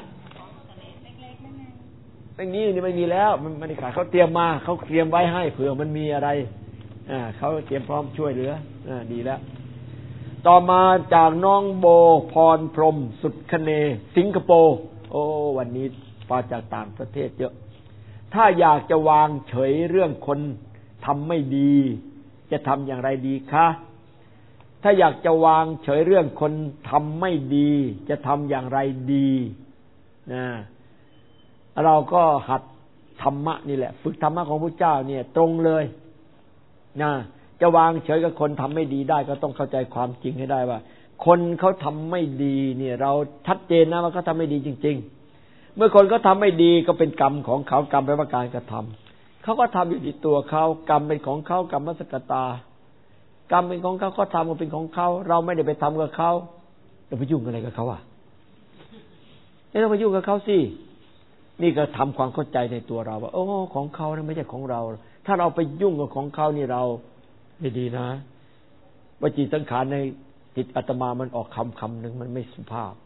ไม่มีนี่ไม่มีแล้วมันไม่ได้ขายเขาเตรียมมาเขาเตรียมไว้ให้เผื่อมันมีอะไรอ่าเขาเตรียมพร้อมช่วยเหลืออ่าดีแล้วต่อมาจากน้องโบพรพรหมสุดคเนสิงคโปร์โอ้วันนี้มาจากต่างประเทศเยอะถ้าอยากจะวางเฉยเรื่องคนทำไม่ดีจะทำอย่างไรดีคะถ้าอยากจะวางเฉยเรื่องคนทำไม่ดีจะทำอย่างไรดีนะเราก็หัดธรรมะนี่แหละฝึกธรรมะของพระเจ้าเนี่ยตรงเลยนะจะวางเฉยกับคนทำไม่ดีได้ก็ต้องเข้าใจความจริงให้ได้ว่าคนเขาทำไม่ดีเนี่ยเราชัดเจนนะว่าเขาทำไม่ดีจริงๆเมื่อคนเขาทำไม่ดีก็เป็นกรรมของเขากรรมแปลว่าการกระทำเขาก็ทำอยู่ที่ตัวเขากรรมเป็นของเขากรรมสกตากรรมเป็นของเขาเขาทำก็เป็นของเขาเราไม่ได้ไปทำกับเขาเราไปยุ่งอะไรกับเขาอ่ะไม่ต้องไปยุ่งกับเขาสินี่ก็ทำความเข้าใจในตัวเราว่าโอ้ของเขานะไม่ใช่ของเราถ้าเราไปยุ่งกับของเขานี่เราไม่ดีนะวจีสังขารในจิตอาตมามันออกคำคำหนึ่งมันไม่สุภาพ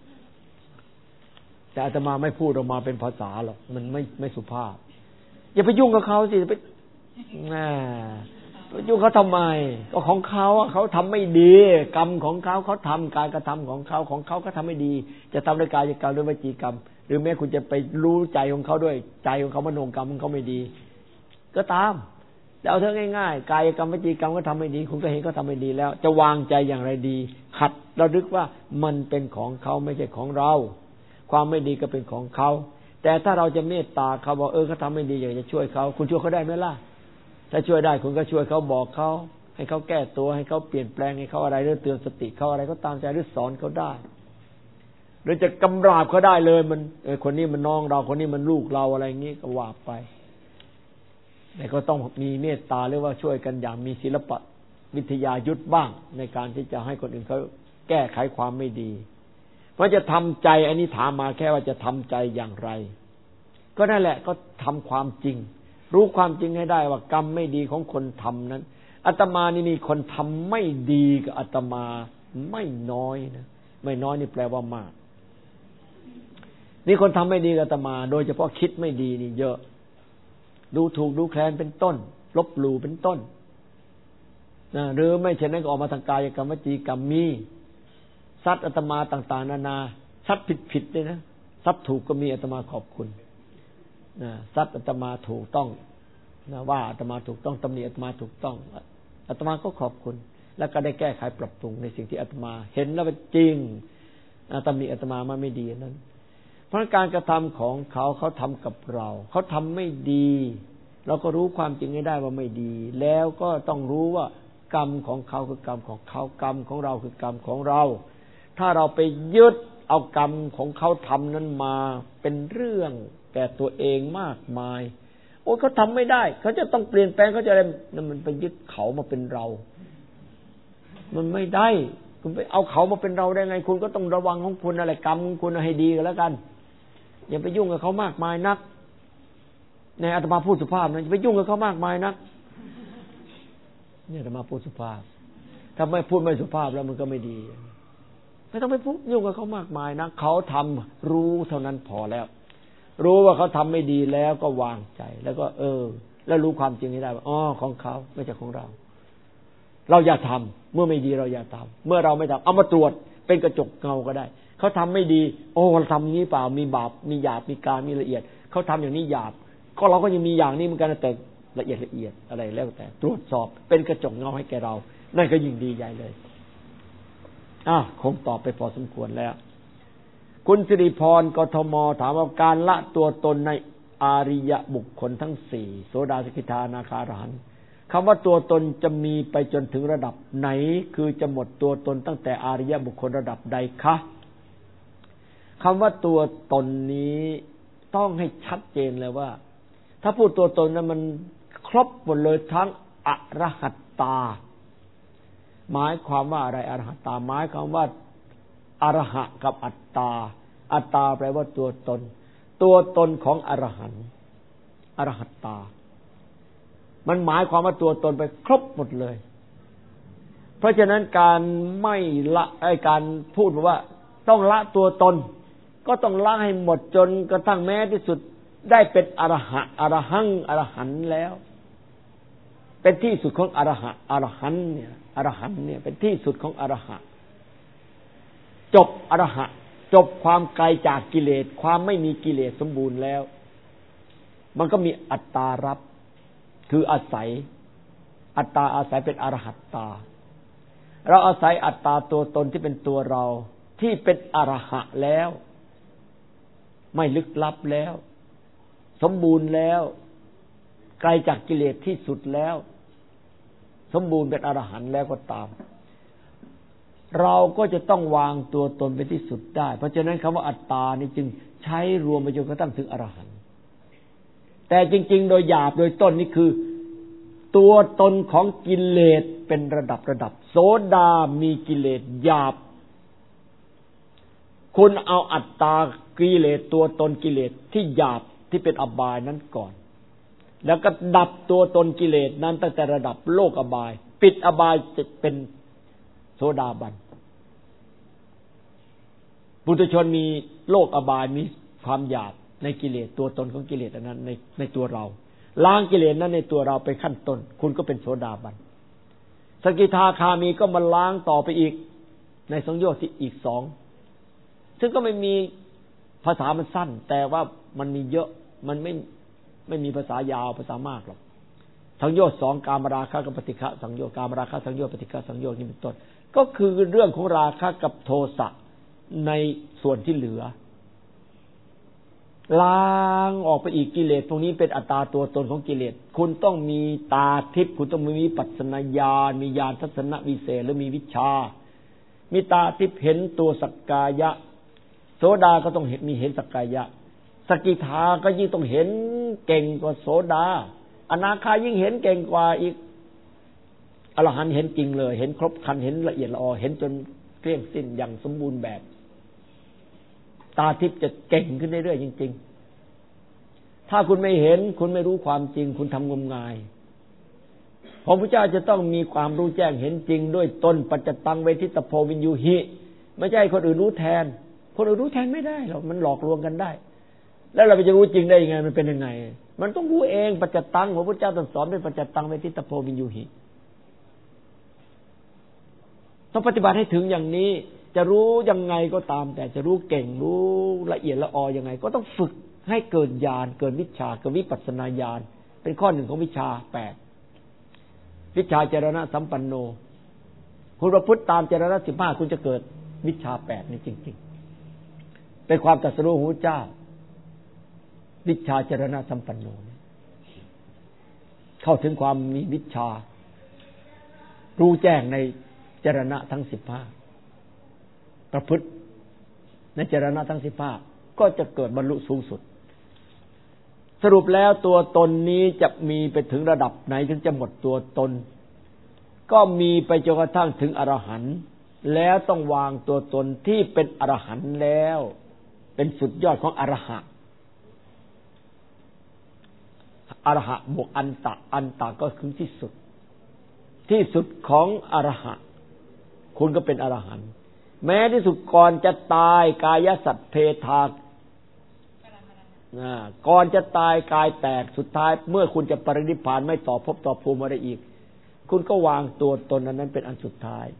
แต่อาตมาไม่พูดออกมาเป็นภาษาหรอกมันไม่ไม่สุภาพอย่าไปยุ่งกับเขาสิไปแหมยุ่งเขาทำไมก็ของเขาเขาทำไม่ดีกรรมของเขาเขาทำการกระทำของเขาของเขาก็ทำไม่ดีจะทำด้วยกายกรรมด้วยวจีกรรมหรือแม้คุณจะไปรู้ใจของเขาด้วยใจของเขามโนกรรมของเขาไม่ดีก็ตามแต่เอาเถอะง่ายๆกายกรรมวจีกรรมก็ทำไม่ดีคุณก็เห็นก็ทำไม่ดีแล้วจะวางใจอย่างไรดีหัดระลึกว่ามันเป็นของเขาไม่ใช่ของเราความไม่ดีก็เป็นของเขาแต่ถ้าเราจะเมตตาเขาบอกเออเขาทำไม่ดีอยากจะช่วยเขาคุณช่วยเขาได้ไหมล่ะถ้าช่วยได้คุณก็ช่วยเขาบอกเขาให้เขาแก้ตัวให้เขาเปลี่ยนแปลงให้เขาอะไรหรือเตือนสติเขาอะไรก็ตามใจหรือสอนเขาได้หรือจะกำราบเขาได้เลยมันเออคนนี้มันน้องเราคนนี้มันลูกเราอะไรอย่างนี้ก็ว่าไปแต่ก็ต้องมีเมตตาหรือว่าช่วยกันอย่างมีศิลปะวิทยายุทธบ้างในการที่จะให้คนอื่นเขาแก้ไขความไม่ดีว่าจะทำใจอันนี้ถามมาแค่ว่าจะทำใจอย่างไรก็นั่นแหละก็ทำความจริงรู้ความจริงให้ได้ว่ากรรมไม่ดีของคนทำนั้นอาตมานี่มีคนทำไม่ดีกับอาตมาไม่น้อยนะไม่น้อยนี่แปลว่ามากนี่คนทำไม่ดีกับอาตมาโดยเฉพาะคิดไม่ดีนี่เยอะดูถูกดูแคลนเป็นต้นลบหลู่เป็นต้นนะหรือไม่เช่นนั้นก็ออกมาทางกายกรรมวจีกรรมมีซัดอาตมาต่างๆนานาซัดผิดๆเลยนะซัดถูกก็มีอาตมาขอบคุณนะซัดอาตมาถูกต้องนะว่าอาตมาถูกต้องตำหนิอาตมาถูกต้องอาตมาก็ขอบคุณแล้วก็ได้แก้ไขปรับปรุงในสิ่งที่อาตมาเห็นแล้วว่าจริงอาตมาอาตมามาไม่ดีนั้นเพราะการกระทำของเขาเขาทำกับเราเขาทำไม่ดีเราก็รู้ความจริงให้ได้ว่าไม่ดีแล้วก็ต้องรู้ว่ากรรมของเขาคือกรรมของเขากรรมของเราคือกรรมของเราถ้าเราไปยึดเอากรรมของเขาทำนั้นมาเป็นเรื่องแก่ตัวเองมากมายโอ้เขาทำไม่ได้เขาจะต้องเปลี่ยนแปลงเขาจะอะไรนั่นมันไปยึดเขามาเป็นเรามันไม่ได้คุณไปเอาเขามาเป็นเราได้ไงคุณก็ต้องระวังของคุณอะไรกรรมของคุณให้ดีกันแล้วกันอย่าไปยุ่งกับเขามากมายนักในอาตมาพูดสุภาพนะอย่าไปยุ่งกับเขามากมายนักเนี่ยอาตมาพูดสุภาพถ้าไม่พูดไม่สุภาพแล้วมันก็ไม่ดีไม่ต้องไปพูดยุ่งกับเขามากมายนะเขาทำรู้เท่านั้นพอแล้วรู้ว่าเขาทำไม่ดีแล้วก็วางใจแล้วก็เออแล้วรู้ความจริงให้ได้ว่าอ๋อของเขาไม่ใช่ของเราเราอย่าทำเมื่อไม่ดีเราอย่าทำเมื่อเราไม่ทำเอามาตรวจเป็นกระจกเงาก็ได้เขาทำไม่ดีโอ้เราทำนี้เปล่ามีบาปมีหยาบมีกลางมีละเอียดเขาทำอย่างนี้หยาบก็เราก็ยังมีอย่างนี้เหมือนกันแต่ละเอียดละเอียดอะไรแล้วแต่ตรวจสอบเป็นกระจกเงาให้แก่เรานั่นก็ยิ่งดีใหญ่เลยอ่ะคงตอบไปพอสมควรแล้วคุณสิริพรกทมถามว่าการละตัวตนในอาริยบุคคลทั้งสี่โสดาสกิทาอนาคาอรหันต์คำว่าตัวตนจะมีไปจนถึงระดับไหนคือจะหมดตัวตนตั้งแต่อาริยบุคคลระดับใดคะคำว่าตัวตนนี้ต้องให้ชัดเจนเลยว่าถ้าพูดตัวตนนั้นมันครบหมดเลยทั้งอรหัตตาหมายความว่าอะไรอรหัตตาหมายความว่าอรหะกับอัตตาอัตตาแปลว่าตัวตนตัวตนของอรหันต์อรหัตตามันหมายความว่าตัวตนไปครบหมดเลยเพราะฉะนั้นการไม่ละไอ้การพูดว่าต้องละตัวตนก็ต้องละให้หมดจนกระทั่งแม้ที่สุดได้เป็นอรหะอรหังอรหันต์แล้วเป็นที่สุดของอรหะอรหันต์เนี่ยอรหันต์เนี่ยเป็นที่สุดของอรหะจบอรหะจบความไกลจากกิเลสความไม่มีกิเลสสมบูรณ์แล้วมันก็มีอัตตารับคืออาศัยอัตตาอาศัยเป็นอรหัตตาเราอาศัยอัตตาตัวตนที่เป็นตัวเราที่เป็นอรหะแล้วไม่ลึกลับแล้วสมบูรณ์แล้วไกลจากกิเลสที่สุดแล้วสมบูรณ์เป็นอรหันต์แล้วก็ตามเราก็จะต้องวางตัวตนเป็นที่สุดได้เพราะฉะนั้นคำว่าอัตตานี่จึงใช้รวมไปจนกระทั่งถึงอรหันต์แต่จริงๆโดยหยาบโดยต้นนี่คือตัวตนของกิเลสเป็นระดับระดับโสดามีกิเลสหยาบคุณเอาอัตตากิเลสตัวตนกิเลสที่หยาบที่เป็นอบายนั้นก่อนแล้วก็ดับตัวตนกิเลสนั้นตั้งแต่ระดับโลกอบายปิดอบายจะเป็นโสดาบันปุถุชนมีโลกอบายมีความหยาบในกิเลสตัวตนของกิเลสนั้นในในตัวเราล้างกิเลสนั้นในตัวเราไปขั้นต้นคุณก็เป็นโสดาบันสกิทาคามีก็มาล้างต่อไปอีกในสังโยชน์ที่อีกสองซึ่งก็ไม่มีภาษามันสั้นแต่ว่ามันมีเยอะมันไม่ไม่มีภาษายาวภาษามากหรอกสังโยชน์สองกามราคะกับปฏิฆะสังโยชน์กามราคะสังโยชน์ปฏิฆะสังโยชน์นี่เป็นต้นก็คือเรื่องของราคะกับโทสะในส่วนที่เหลือล้างออกไปอีกกิเลสพวกนี้เป็นอัตตาตัวตนของกิเลสคุณต้องมีตาทิพย์คุณต้องมีปัสนาญาณมีญาณทัศนวิเศษหรือมีวิชามีตาทิพย์เห็นตัวสักกายะโสดาก็ต้องเห็นมีเห็นสักกายะสกิทาก็ยิ่งต้องเห็นเก่งกว่าโสดาอนาคายิ่งเห็นเก่งกว่าอีกอรหันต์เห็นจริงเลยเห็นครบครันเห็นละเอียดละออเห็นจนเกลี้ยงสิ้นอย่างสมบูรณ์แบบตาทิพย์จะเก่งขึ้นเรื่อยๆจริงๆถ้าคุณไม่เห็นคุณไม่รู้ความจริงคุณทำงมงายพระพุทธเจ้าจะต้องมีความรู้แจ้งเห็นจริงด้วยตนปัจจตังเวทิตโพวินยูหิไม่ใช่คนอื่นรู้แทนคนอื่นรู้แทนไม่ได้หรอกมันหลอกลวงกันได้แล้วเราจะรู้จริงได้ยังไงมันเป็นยังไงมันต้องรู้เองปัจจตังพระพุทธเจ้าตรัสสอนเป็นปัจจตังเวทิตโพวินยูหิต้องปฏิบัติให้ถึงอย่างนี้จะรู้ยังไงก็ตามแต่จะรู้เก่งรู้ละเอียดละออยังไงก็ต้องฝึกให้เกิดญาณเกิดวิชาเกิดวิปัสสนาญาณเป็นข้อหนึ่งของวิชาแปดวิชาจรณะสัมปันโนคุณประพฤติตามจรณะสิบห้าคุณจะเกิดวิชชาแปดนี่จริงๆเป็นความตรัสรู้ของพระเจ้าวิชชาจรณะสัมปันโนเข้าถึงความมีวิชชารู้แจ้งในจรณะทั้งสิบห้าประพฤติในจรณะทั้งสิบห้าก็จะเกิดบรรลุสูงสุดสรุปแล้วตัวตนนี้จะมีไปถึงระดับไหนถึงจะหมดตัวตนก็มีไปจนกระทั่งถึงอรหันต์แล้วต้องวางตัวตนที่เป็นอรหันต์แล้วเป็นสุดยอดของอรหะอรหะบวกอันตะอันตะก็คือที่สุดที่สุดของอรหะคุณก็เป็นอรหันต์แม้ที่สุดก่อนจะตายกายสัตว์เพทาก่อนจะตายกายแตกสุดท้ายเมื่อคุณจะปรินิพพานไม่ต่อภพต่อภูมิอะไรอีกคุณก็วางตัวตนนั้นเป็นอันสุดท้า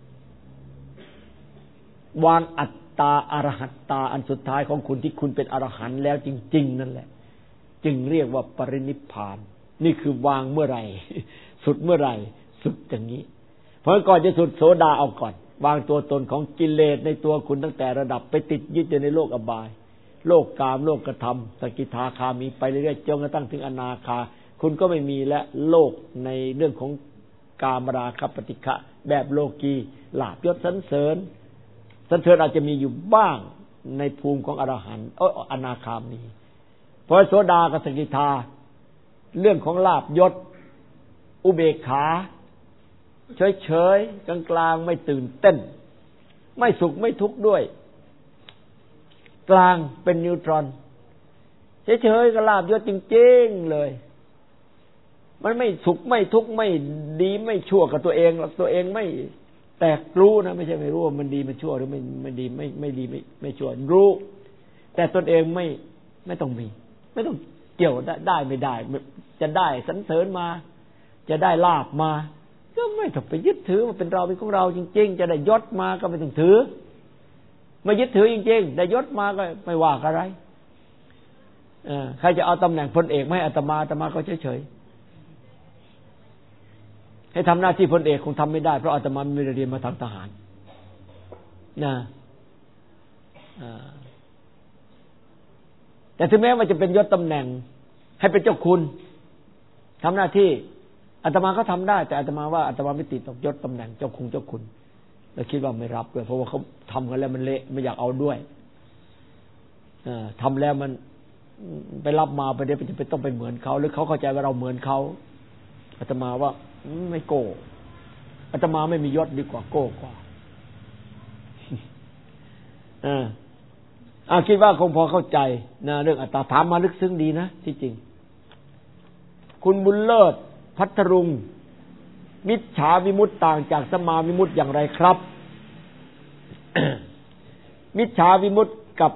ยวางอัตตาอรหัตตาอันสุดท้ายของคุณที่คุณเป็นอรหันต์แล้วจริงๆนั่นแหละจึงเรียกว่าปรินิพพานนี่คือวางเมื่อไหร่สุดเมื่อไหร่สุดอย่างนี้เพราะก่อนจะสุดโสดาเอาก่อนวางตัวตนของกิเลสในตัวคุณตั้งแต่ระดับไปติดยึดอยู่ในโลกอบายโลกกามโลกธรรมสกิทาคามีไปเรื่อยๆจนกระทั่งถึงอนาคาคุณก็ไม่มีและโลกในเรื่องของกามราคะปฏิฆะแบบโลกีลาภยศสรรเสริญสรรเสริญอาจจะมีอยู่บ้างในภูมิของอรหันต์เอออนาคามีเพราะโสดากับสกิทาเรื่องของลาภยศอุเบกขาเฉยๆกลางๆไม่ตื่นเต้นไม่สุขไม่ทุกข์ด้วยกลางเป็นนิวตรอนเฉยๆก็ลาภยศจริงๆเลยมันไม่สุขไม่ทุกข์ไม่ดีไม่ชั่วกับตัวเองหรอกตัวเองไม่แต่รู้นะไม่ใช่ไม่รู้ว่ามันดีมันชั่วหรือไม่ไม่ดีไม่ไม่ดีไม่ไม่ชั่วรู้แต่ตนเองไม่ไม่ต้องมีไม่ต้องเกี่ยวได้ได้ไม่ได้จะได้สรรเสริญมาจะได้ลาภมาก็ไม่ต้องไปยึดถือว่าเป็นเราเป็นของเราจริงๆจะได้ยศมาก็ไม่ต้องถือไม่ยึดถือจริงๆได้ยศมาก็ไม่ว่าอะไรเออใครจะเอาตำแหน่งพลเอกไม่ให้อาตมาอาตมาก็เฉยๆให้ทำหน้าที่พลเอกคงทำไม่ได้เพราะอาตมาไม่ได้เรียนมาทางทหารนะแต่ถึงแม้ว่าจะเป็นยศตำแหน่งให้เป็นเจ้าคุณทำหน้าที่อาตมาก็ทำได้แต่อาตมาว่าอาตมาไม่ติดตกยศตำแหน่งเจ้าคุงเจ้าคุณแล้วคิดว่าไม่รับด้วยเพราะว่าเขาทำกันแล้วมันเละไม่อยากเอาด้วยทำแล้วมันไปรับมาไปเดี๋ยวจะไปต้องไปเหมือนเขาหรือเขาเข้าใจว่าเราเหมือนเขาอาตมาว่าไม่โก้อาตมาไม่มียศดีกว่าโก้กว่าอ่าอ่าคิดว่าคงพอเข้าใจนะเรื่องอัตตาถามมาลึกซึ้งดีนะที่จริงคุณบุญเลิศพัทรุงมิจฉาวิมุตติต่างจากสัมมาวิมุตติอย่างไรครับ มิจฉาวิมุตติกับ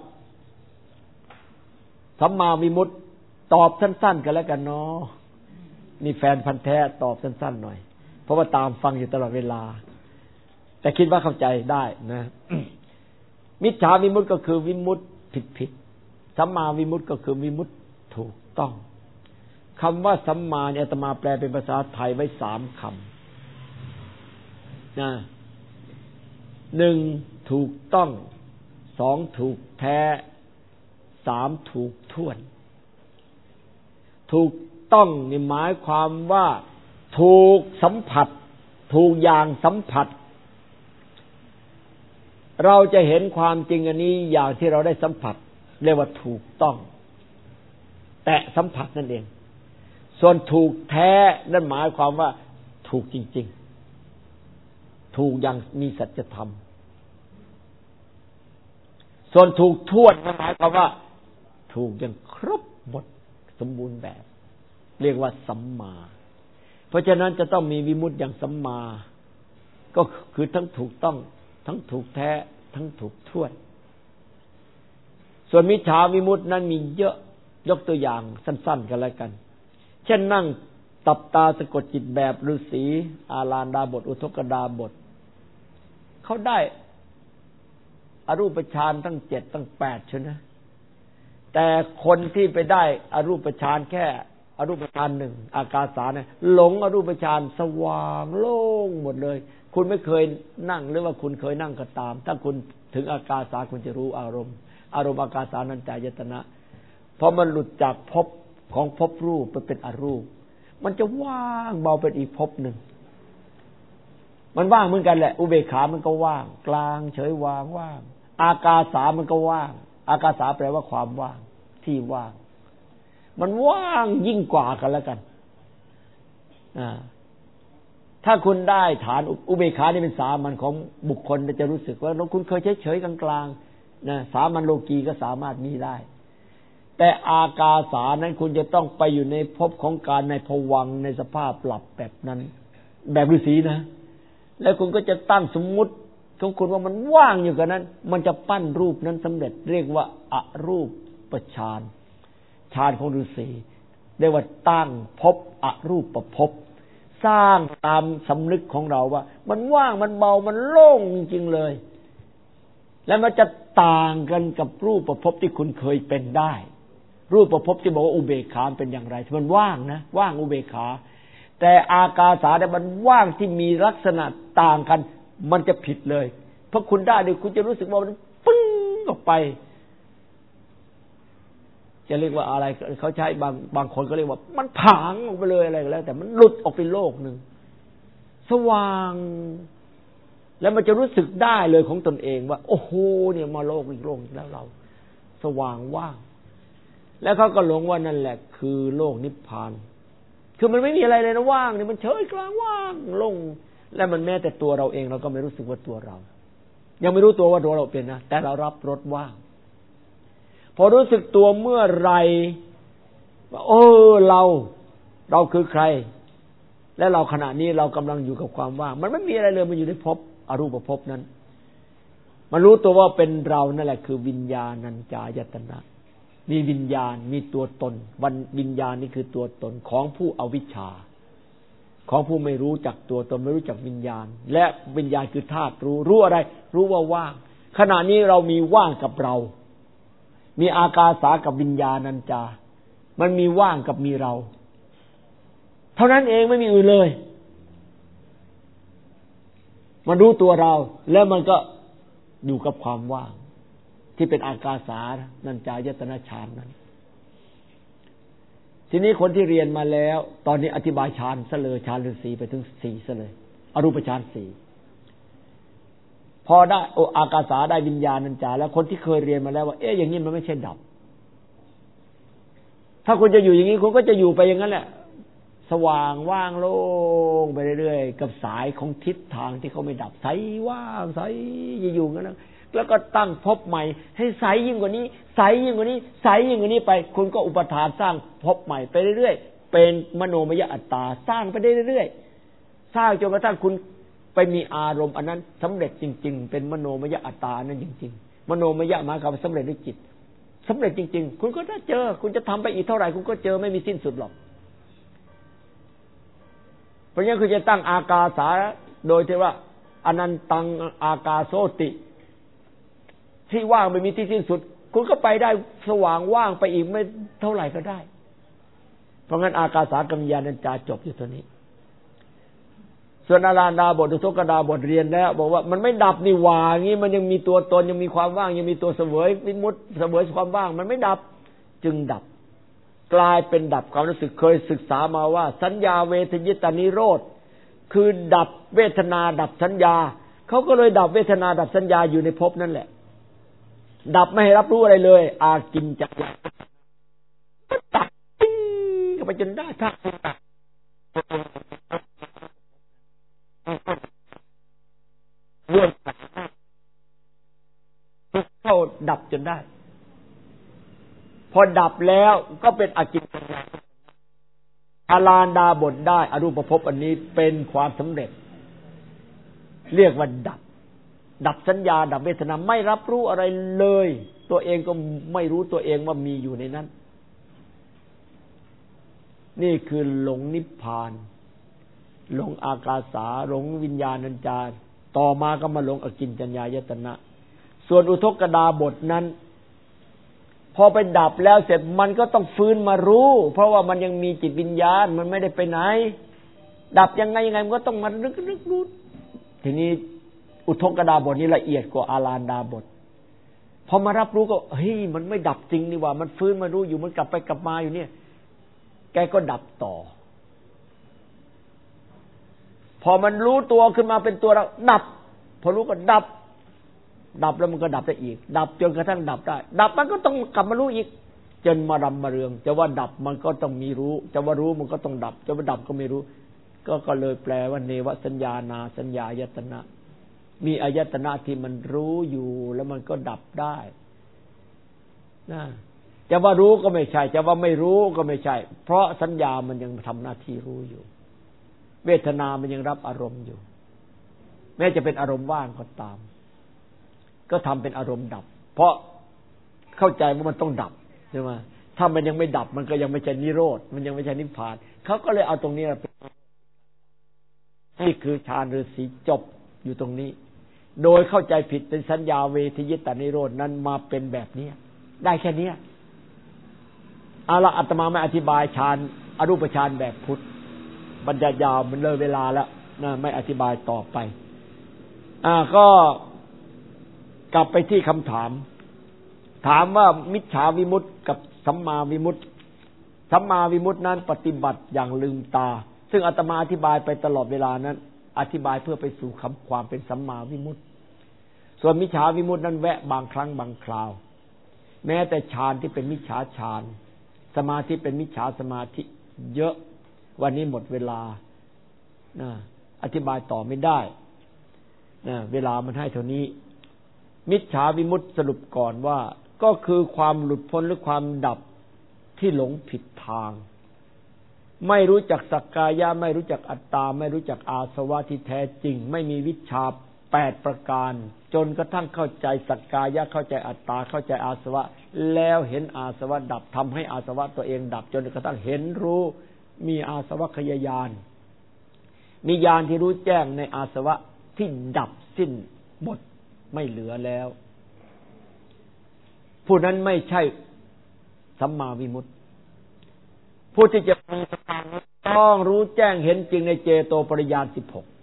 สัมมาวิมุตติตอบสั้นๆกันแล้วกันเนาะมีแฟนพันธุ์แท้ตอบสั้นๆหน่อยเพราะว่าตามฟังอยู่ตลอดเวลาแต่คิดว่าเข้าใจได้นะ มิจฉาวิมุตติก็คือวิมุตติผิดๆสัมมาวิมุตติก็คือวิมุตติถูกต้องคำว่าสัมมาเนี่ยอาตมาแปลเป็นภาษาไทยไว้สามคำนะหนึ่งถูกต้องสองถูกแท้สามถูกท่วนถูกต้องนี่หมายความว่าถูกสัมผัสถูกอย่างสัมผัสเราจะเห็นความจริงอันนี้อย่างที่เราได้สัมผัสเรียกว่าถูกต้องแตะสัมผัสนั่นเองส่วนถูกแท้นั่นหมายความว่าถูกจริงๆถูกอย่างมีสัจธรรมส่วนถูกท่วนหมายความว่าถูกอย่างครบหมดสมบูรณ์แบบเรียกว่าสัมมาเพราะฉะนั้นจะต้องมีวิมุตติอย่างสัมมาก็คือทั้งถูกต้องทั้งถูกแท้ทั้งถูกท่วนส่วนมิจฉาวิมุตตินั้นมีเยอะยกตัวอย่างสั้นๆกันแล้วกันเช่นนั่งตับตาสะกดจิตแบบฤาษีอาลานดาบทอุทกดาบทเขาได้อรูปฌานตั้งเจ็ดตั้งแปดใช่ไหมแต่คนที่ไปได้อรูปฌานแค่อรูปฌานหนึ่งอากาสาเนี่ยหลงอรูปฌานสว่างโล่งหมดเลยคุณไม่เคยนั่งหรือว่าคุณเคยนั่งก็ตามถ้าคุณถึงอากาสาคุณจะรู้อารมณ์อารมณ์อากาสานัญจายตนะเพราะมันหลุดจากภพของภพรูปไปเป็นอรูปมันจะว่างเบาเป็นอีกภพหนึ่งมันว่างเหมือนกันแหละอุเบกขามันก็ว่างกลางเฉยวางว่างอากาสามันก็ว่างอากาสาแปลว่าความว่างที่ว่างมันว่างยิ่งกว่ากันแล้วกันอ่าถ้าคุณได้ฐานอุเบกขานี่เป็นสามัญของบุคคลจะรู้สึกว่าคุณเคยเฉยๆกลางๆนะสามัญโลกีก็สามารถมีได้แต่อากาสานั้นคุณจะต้องไปอยู่ในภพของการในภวังค์ในสภาพหลับแบบนั้นแบบฤาษีนะแล้วคุณก็จะตั้งสมมุติของคุณว่ามันว่างอยู่กับนั้นมันจะปั้นรูปนั้นสำเร็จเรียกว่าอรูปฌานฌานของฤาษีเรียกว่าตั้งภพอรูปภพสร้างตามสำนึกของเราว่ามันว่างมันเบามันโล่งจริงๆเลยแล้วมันจะต่างกันกับรูปภพที่คุณเคยเป็นได้รูปภพที่บอกว่าอุเบกขาเป็นอย่างไรมันว่างนะว่างอุเบกขาแต่อากาสาเนี่ยมันว่างที่มีลักษณะต่างกันมันจะผิดเลยเพราะคุณได้ด้วยคุณจะรู้สึกว่ามันปึ้งออกไปจะเรียกว่าอะไรเขาใช้บางบางคนก็เรียกว่ามันผางออกไปเลยอะไรก็แล้วแต่มันหลุดออกไปโลกหนึ่งสว่างแล้วมันจะรู้สึกได้เลยของตนเองว่าโอ้โหเนี่ยมาโลกอีกโลกแล้วเราสว่างว่างแล้วเขาก็หลงว่านั่นแหละคือโลกนิพพานคือมันไม่มีอะไรเลยนะว่างเนี่ยมันเฉยกลางว่างโล่งและมันแม้แต่ตัวเราเองเราก็ไม่รู้สึกว่าตัวเรายังไม่รู้ตัวว่าตัวเราเป็นนะแต่เรารับรสว่างพอรู้สึกตัวเมื่อไรว่าโอ้เราเราคือใครและเราขณะนี้เรากำลังอยู่กับความว่างมันไม่มีอะไรเลยมันอยู่ในภพอรูปภพนั้นมันรู้ตัวว่าเป็นเรานั่นแหละคือวิญญาณัญจายตนะมีวิญญาณมีตัวตนวันวิญญาณนี่คือตัวตนของผู้อวิชชาของผู้ไม่รู้จักตัวตนไม่รู้จักวิญญาณและวิญญาณคือธาตุรู้รู้อะไรรู้ว่าว่างขณะนี้เรามีว่างกับเรามีอากาสากับวิญญาณัญจามันมีว่างกับมีเราเท่านั้นเองไม่มีอื่นเลยมันรู้ตัวเราแล้วมันก็อยู่กับความว่างที่เป็นอากาสานัญจายตนะฌานนั้นทีนี้คนที่เรียนมาแล้วตอนนี้อธิบายฌานซะเลยฌานฤาษีไปถึงสี่ซะเลยอรูปฌานสี่พอได้โออากาสาได้วิญญาณัญจาแล้วคนที่เคยเรียนมาแล้วว่าเอ๊ะอย่างนี้มันไม่ใช่ดับถ้าคุณจะอยู่อย่างนี้คุณก็จะอยู่ไปอย่างนั้นแหละสว่างว่างโล่งไปเรื่อยๆกับสายของทิศทางที่เขาไม่ดับใสว่างใสอยู่งั้นนะแล้วก็ตั้งภพใหม่ให้ใสยิ่งกว่านี้ใสยิ่งกว่านี้ใสยิ่งกว่านี้ไปคุณก็อุปทานสร้างภพใหม่ไปเรื่อยๆเป็นมโนมยอัตตาสร้างไปได้เรื่อยๆสร้างจนกระทั่งคุณไปมีอารมณ์อันนั้นสำเร็จจริงๆเป็นมโนมยอัตตานั้นจริงๆมโนมยหมายความสำเร็จด้วยจิตสำเร็จจริงๆคุณก็ได้เจอคุณจะทำไปอีกเท่าไหร่คุณก็เจอไม่มีสิ้นสุดหรอกเพราะงั้นคุณจะตั้งอากาสาโดยที่ว่าอนันตังอากาโสติที่ว่างไม่มีที่สิ้นสุดคุณก็ไปได้สว่างว่างไปอีกไม่เท่าไหร่ก็ได้เพราะงั้นอากาสากัมยานัญจาจบอยู่ตัวนี้ส่วนอาราณดาบทอุทกดาบทเรียนแล้วบอกว่ามันไม่ดับนี่หว่างี้มันยังมีตัวตนยังมีความว่างยังมีตัวเสวยวิมุตติเสวยความว่างมันไม่ดับจึงดับกลายเป็นดับความรู้สึกเคยศึกษามาว่าสัญญาเวทยิตานิโรธคือดับเวทนาดับสัญญาเขาก็เลยดับเวทนาดับสัญญาอยู่ในภพนั่นแหละดับไม่ให้รับรู้อะไรเลยอากินจักรตัดปิ้งก็ไปจนได้ถ้าตัดเรื่องเข้าดับจนได้พอดับแล้วก็เป็นอากินจักรอาลานดาบทได้อรูปภพอันนี้เป็นความสำเร็จเรียกว่าดับดับสัญญาดับเวทนาไม่รับรู้อะไรเลยตัวเองก็ไม่รู้ตัวเองว่ามีอยู่ในนั้นนี่คือหลงนิพพานหลงอากาสาหลงวิญญาณัญจาต่อมาก็มาหลงอกิญจัญญายตนะส่วนอุทกดาบทนั้นพอไปดับแล้วเสร็จมันก็ต้องฟื้นมารู้เพราะว่ามันยังมีจิตวิญญาณมันไม่ได้ไปไหนดับยังไงยังไงมันก็ต้องมานึกนึกรู้ทีนี้อุทกดาบทนี้ละเอียดกว่าอารันดาบทพอมารับรู้ก็เฮ้ยมันไม่ดับจริงนี่ว่ามันฟื้นมารู้อยู่มันกลับไปกลับมาอยู่เนี่ยแกก็ดับต่อพอมันรู้ตัวขึ้นมาเป็นตัวเราดับพอรู้ก็ดับดับแล้วมันก็ดับได้อีกดับจนกระทั่งดับได้ดับมันก็ต้องกลับมารู้อีกจนมารำมาเรืองจะว่าดับมันก็ต้องมีรู้จะว่ารู้มันก็ต้องดับจะว่าดับก็ไม่รู้ก็ก็เลยแปลว่าเนวสัญญานาสัญญายตนะมีอายตนะที่มันรู้อยู่แล้วมันก็ดับได้นะจะว่ารู้ก็ไม่ใช่จะว่าไม่รู้ก็ไม่ใช่เพราะสัญญามันยังทำหน้าที่รู้อยู่เวทนามันยังรับอารมณ์อยู่แม้จะเป็นอารมณ์ว่างก็ตามก็ทำเป็นอารมณ์ดับเพราะเข้าใจว่ามันต้องดับใช่ไหมถ้ามันยังไม่ดับมันก็ยังไม่ใช่นิโรธมันยังไม่ใช่นิพพานเขาก็เลยเอาตรงนี้เป็นนี่คือฌานฤาษีจบอยู่ตรงนี้โดยเข้าใจผิดเป็นสัญญาเวทยิตานิโรธนั้นมาเป็นแบบนี้ได้แค่นี้เอาละอาตมาไม่อธิบายฌานอรูปฌานแบบพุทธบรรยายยาวมันเลยเวลาแล้วนะไม่อธิบายต่อไปอ่าก็กลับไปที่คำถามถามว่ามิจฉาวิมุตติกับสัมมาวิมุตติสัมมาวิมุตตินั้นปฏิบัติอย่างลืมตาซึ่งอาตมาอธิบายไปตลอดเวลานั้นอธิบายเพื่อไปสู่คำความเป็นสัมมาวิมุตติส่วนมิจฉาวิมุตตินั้นแวะบางครั้งบางคราวแม้แต่ฌานที่เป็นมิจฉาฌานสมาธิเป็นมิจฉาสมาธิเยอะวันนี้หมดเวลานะอธิบายต่อไม่ได้นะเวลามันให้เท่านี้มิจฉาวิมุตติสรุปก่อนว่าก็คือความหลุดพ้นหรือความดับที่หลงผิดทางไม่รู้จักสักกายะไม่รู้จักอัตตาไม่รู้จักอาสวะที่แท้จริงไม่มีวิชชาแปดประการจนกระทั่งเข้าใจสักกายะเข้าใจอัตตาเข้าใจอาสวะแล้วเห็นอาสวะดับทำให้อาสวะตัวเองดับจนกระทั่งเห็นรู้มีอาสวะขยายานมีญาณที่รู้แจ้งในอาสวะที่ดับสิ้นหมดไม่เหลือแล้วผู้นั้นไม่ใช่สัมมาวิมุตติผู้ที่จะมีสติต้องรู้แจ้งเห็นจริงในเจโตปริญาณสิบหก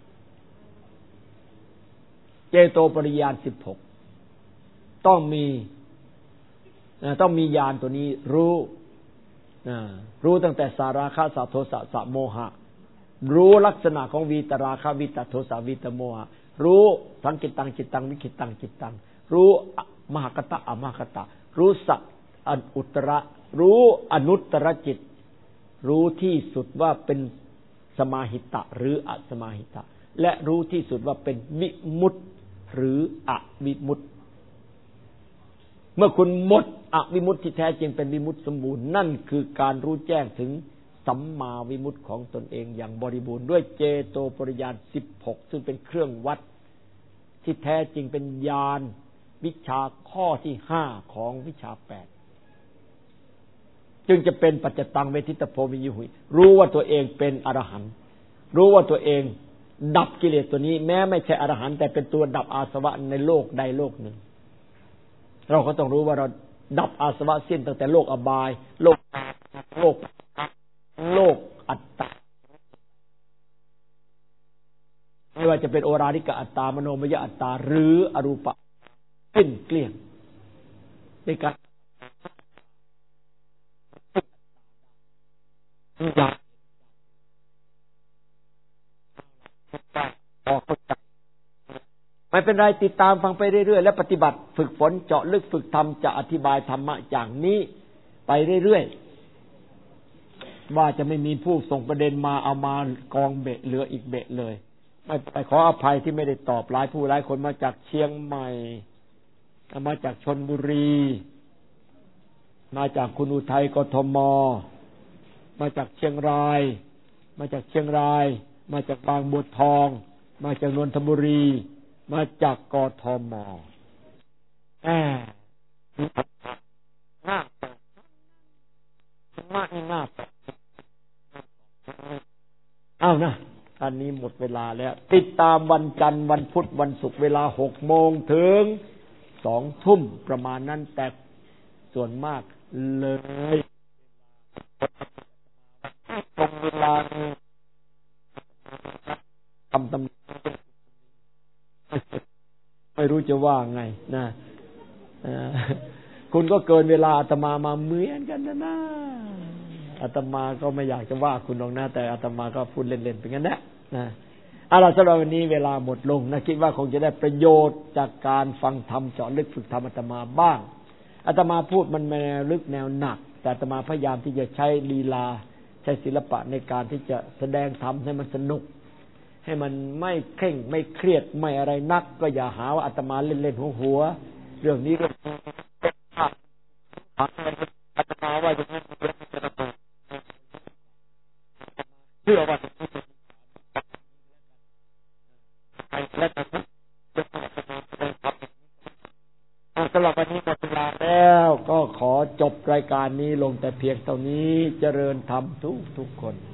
เจโตปริญาณสิบหกต้องมีต้องมีญาณตัวนี้รู้รู้ตั้งแต่สาราคะสัทโทสะสะโมหะรู้ลักษณะของวีตราคะวิตโทสะวิตโมหะรู้สังกิตตังจิตตังวิคิตังจิตตังรู้มหคตะอมหคตะรู้สัจอุตระรู้อนุตตรจิตรู้ที่สุดว่าเป็นสมาหิตะหรืออสมาหิตะและรู้ที่สุดว่าเป็นวิมุตติหรืออวิมุตติเมื่อคุณหมดอวิมุตติที่แท้จริงเป็นวิมุตติสมบูรณ์นั่นคือการรู้แจ้งถึงสัมมาวิมุตติของตนเองอย่างบริบูรณ์ด้วยเจโตปริญาณสิบหกซึ่งเป็นเครื่องวัดที่แท้จริงเป็นญาณวิชาข้อที่ห้าของวิชาแปดจึงจะเป็นปัจจตังเวทิตโพวิญญูหุยรู้ว่าตัวเองเป็นอรหันต์รู้ว่าตัวเองดับกิเลสตัวนี้แม้ไม่ใช่อรหันต์แต่เป็นตัวดับอาสวะในโลกใดโลกหนึ่งเราก็ต้องรู้ว่าเราดับอาสวะสิ้นตั้งแต่โลกอบายโลกโลกโลกอัตตาไม่ว่าจะเป็นโอราริกะอัตตามโนมยอัตตาหรืออรูปะสิ้นเกลี้ยงในการไม่เป็นไรติดตามฟังไปเรื่อยๆและปฏิบัติฝึกฝนเจาะลึกฝึกทำจะอธิบายธรรมะอย่างนี้ไปเรื่อยๆว่าจะไม่มีผู้ส่งประเด็นมาเอามากองเบะเหลืออีกเบะเลยไม่ไปขออภัยที่ไม่ได้ตอบหลายผู้หลายคนมาจากเชียงใหม่มาจากชลบุรีมาจากคุณอุทัยกทมมาจากเชียงรายมาจากเชียงรายมาจากบางบัวทองมาจากนนทบุรีมาจากกทมแหมน่าแปลกมากนี่น่าแปลกอ้าวนะอันนี้หมดเวลาแล้วติดตามวันจันทร์วันพุธวันศุกร์เวลาหกโมงถึงสองทุ่มประมาณนั้นแต่ส่วนมากเลยตรงเวลาทำตำไม่รู้จะว่าไงนะคุณก็เกินเวลาอาตมามาเหมือนกันนะนะอาตมาก็ไม่อยากจะว่าคุณหรอกนะแต่อาตมาก็พูดเล่นๆเป็นงั้นแหละนะเอาล่ะสำหรับวันนี้เวลาหมดลงนะคิดว่าคงจะได้ประโยชน์จากการฟังธรรมเจาะลึกฝึกธรรมอาตมาบ้างอาตมาพูดมันแนวลึกแนวหนักแต่อาตมาพยายามที่จะใช้ลีลาใช้ศิลปะในการที่จะแสดงธรรมให้มันสนุกให้มันไม่เคร่งไม่เครียดไม่อะไรนักก็อย่าหาว่าอาตมาเล่นๆหัวๆเรื่องนี้ก็อาตมาว่าจะเชื่อว่าสำหรับวันนี้หมดเวลาแล้วก็ขอจบรายการนี้ลงแต่เพียงเท่านี้เจริญธรรมทุกทุกคน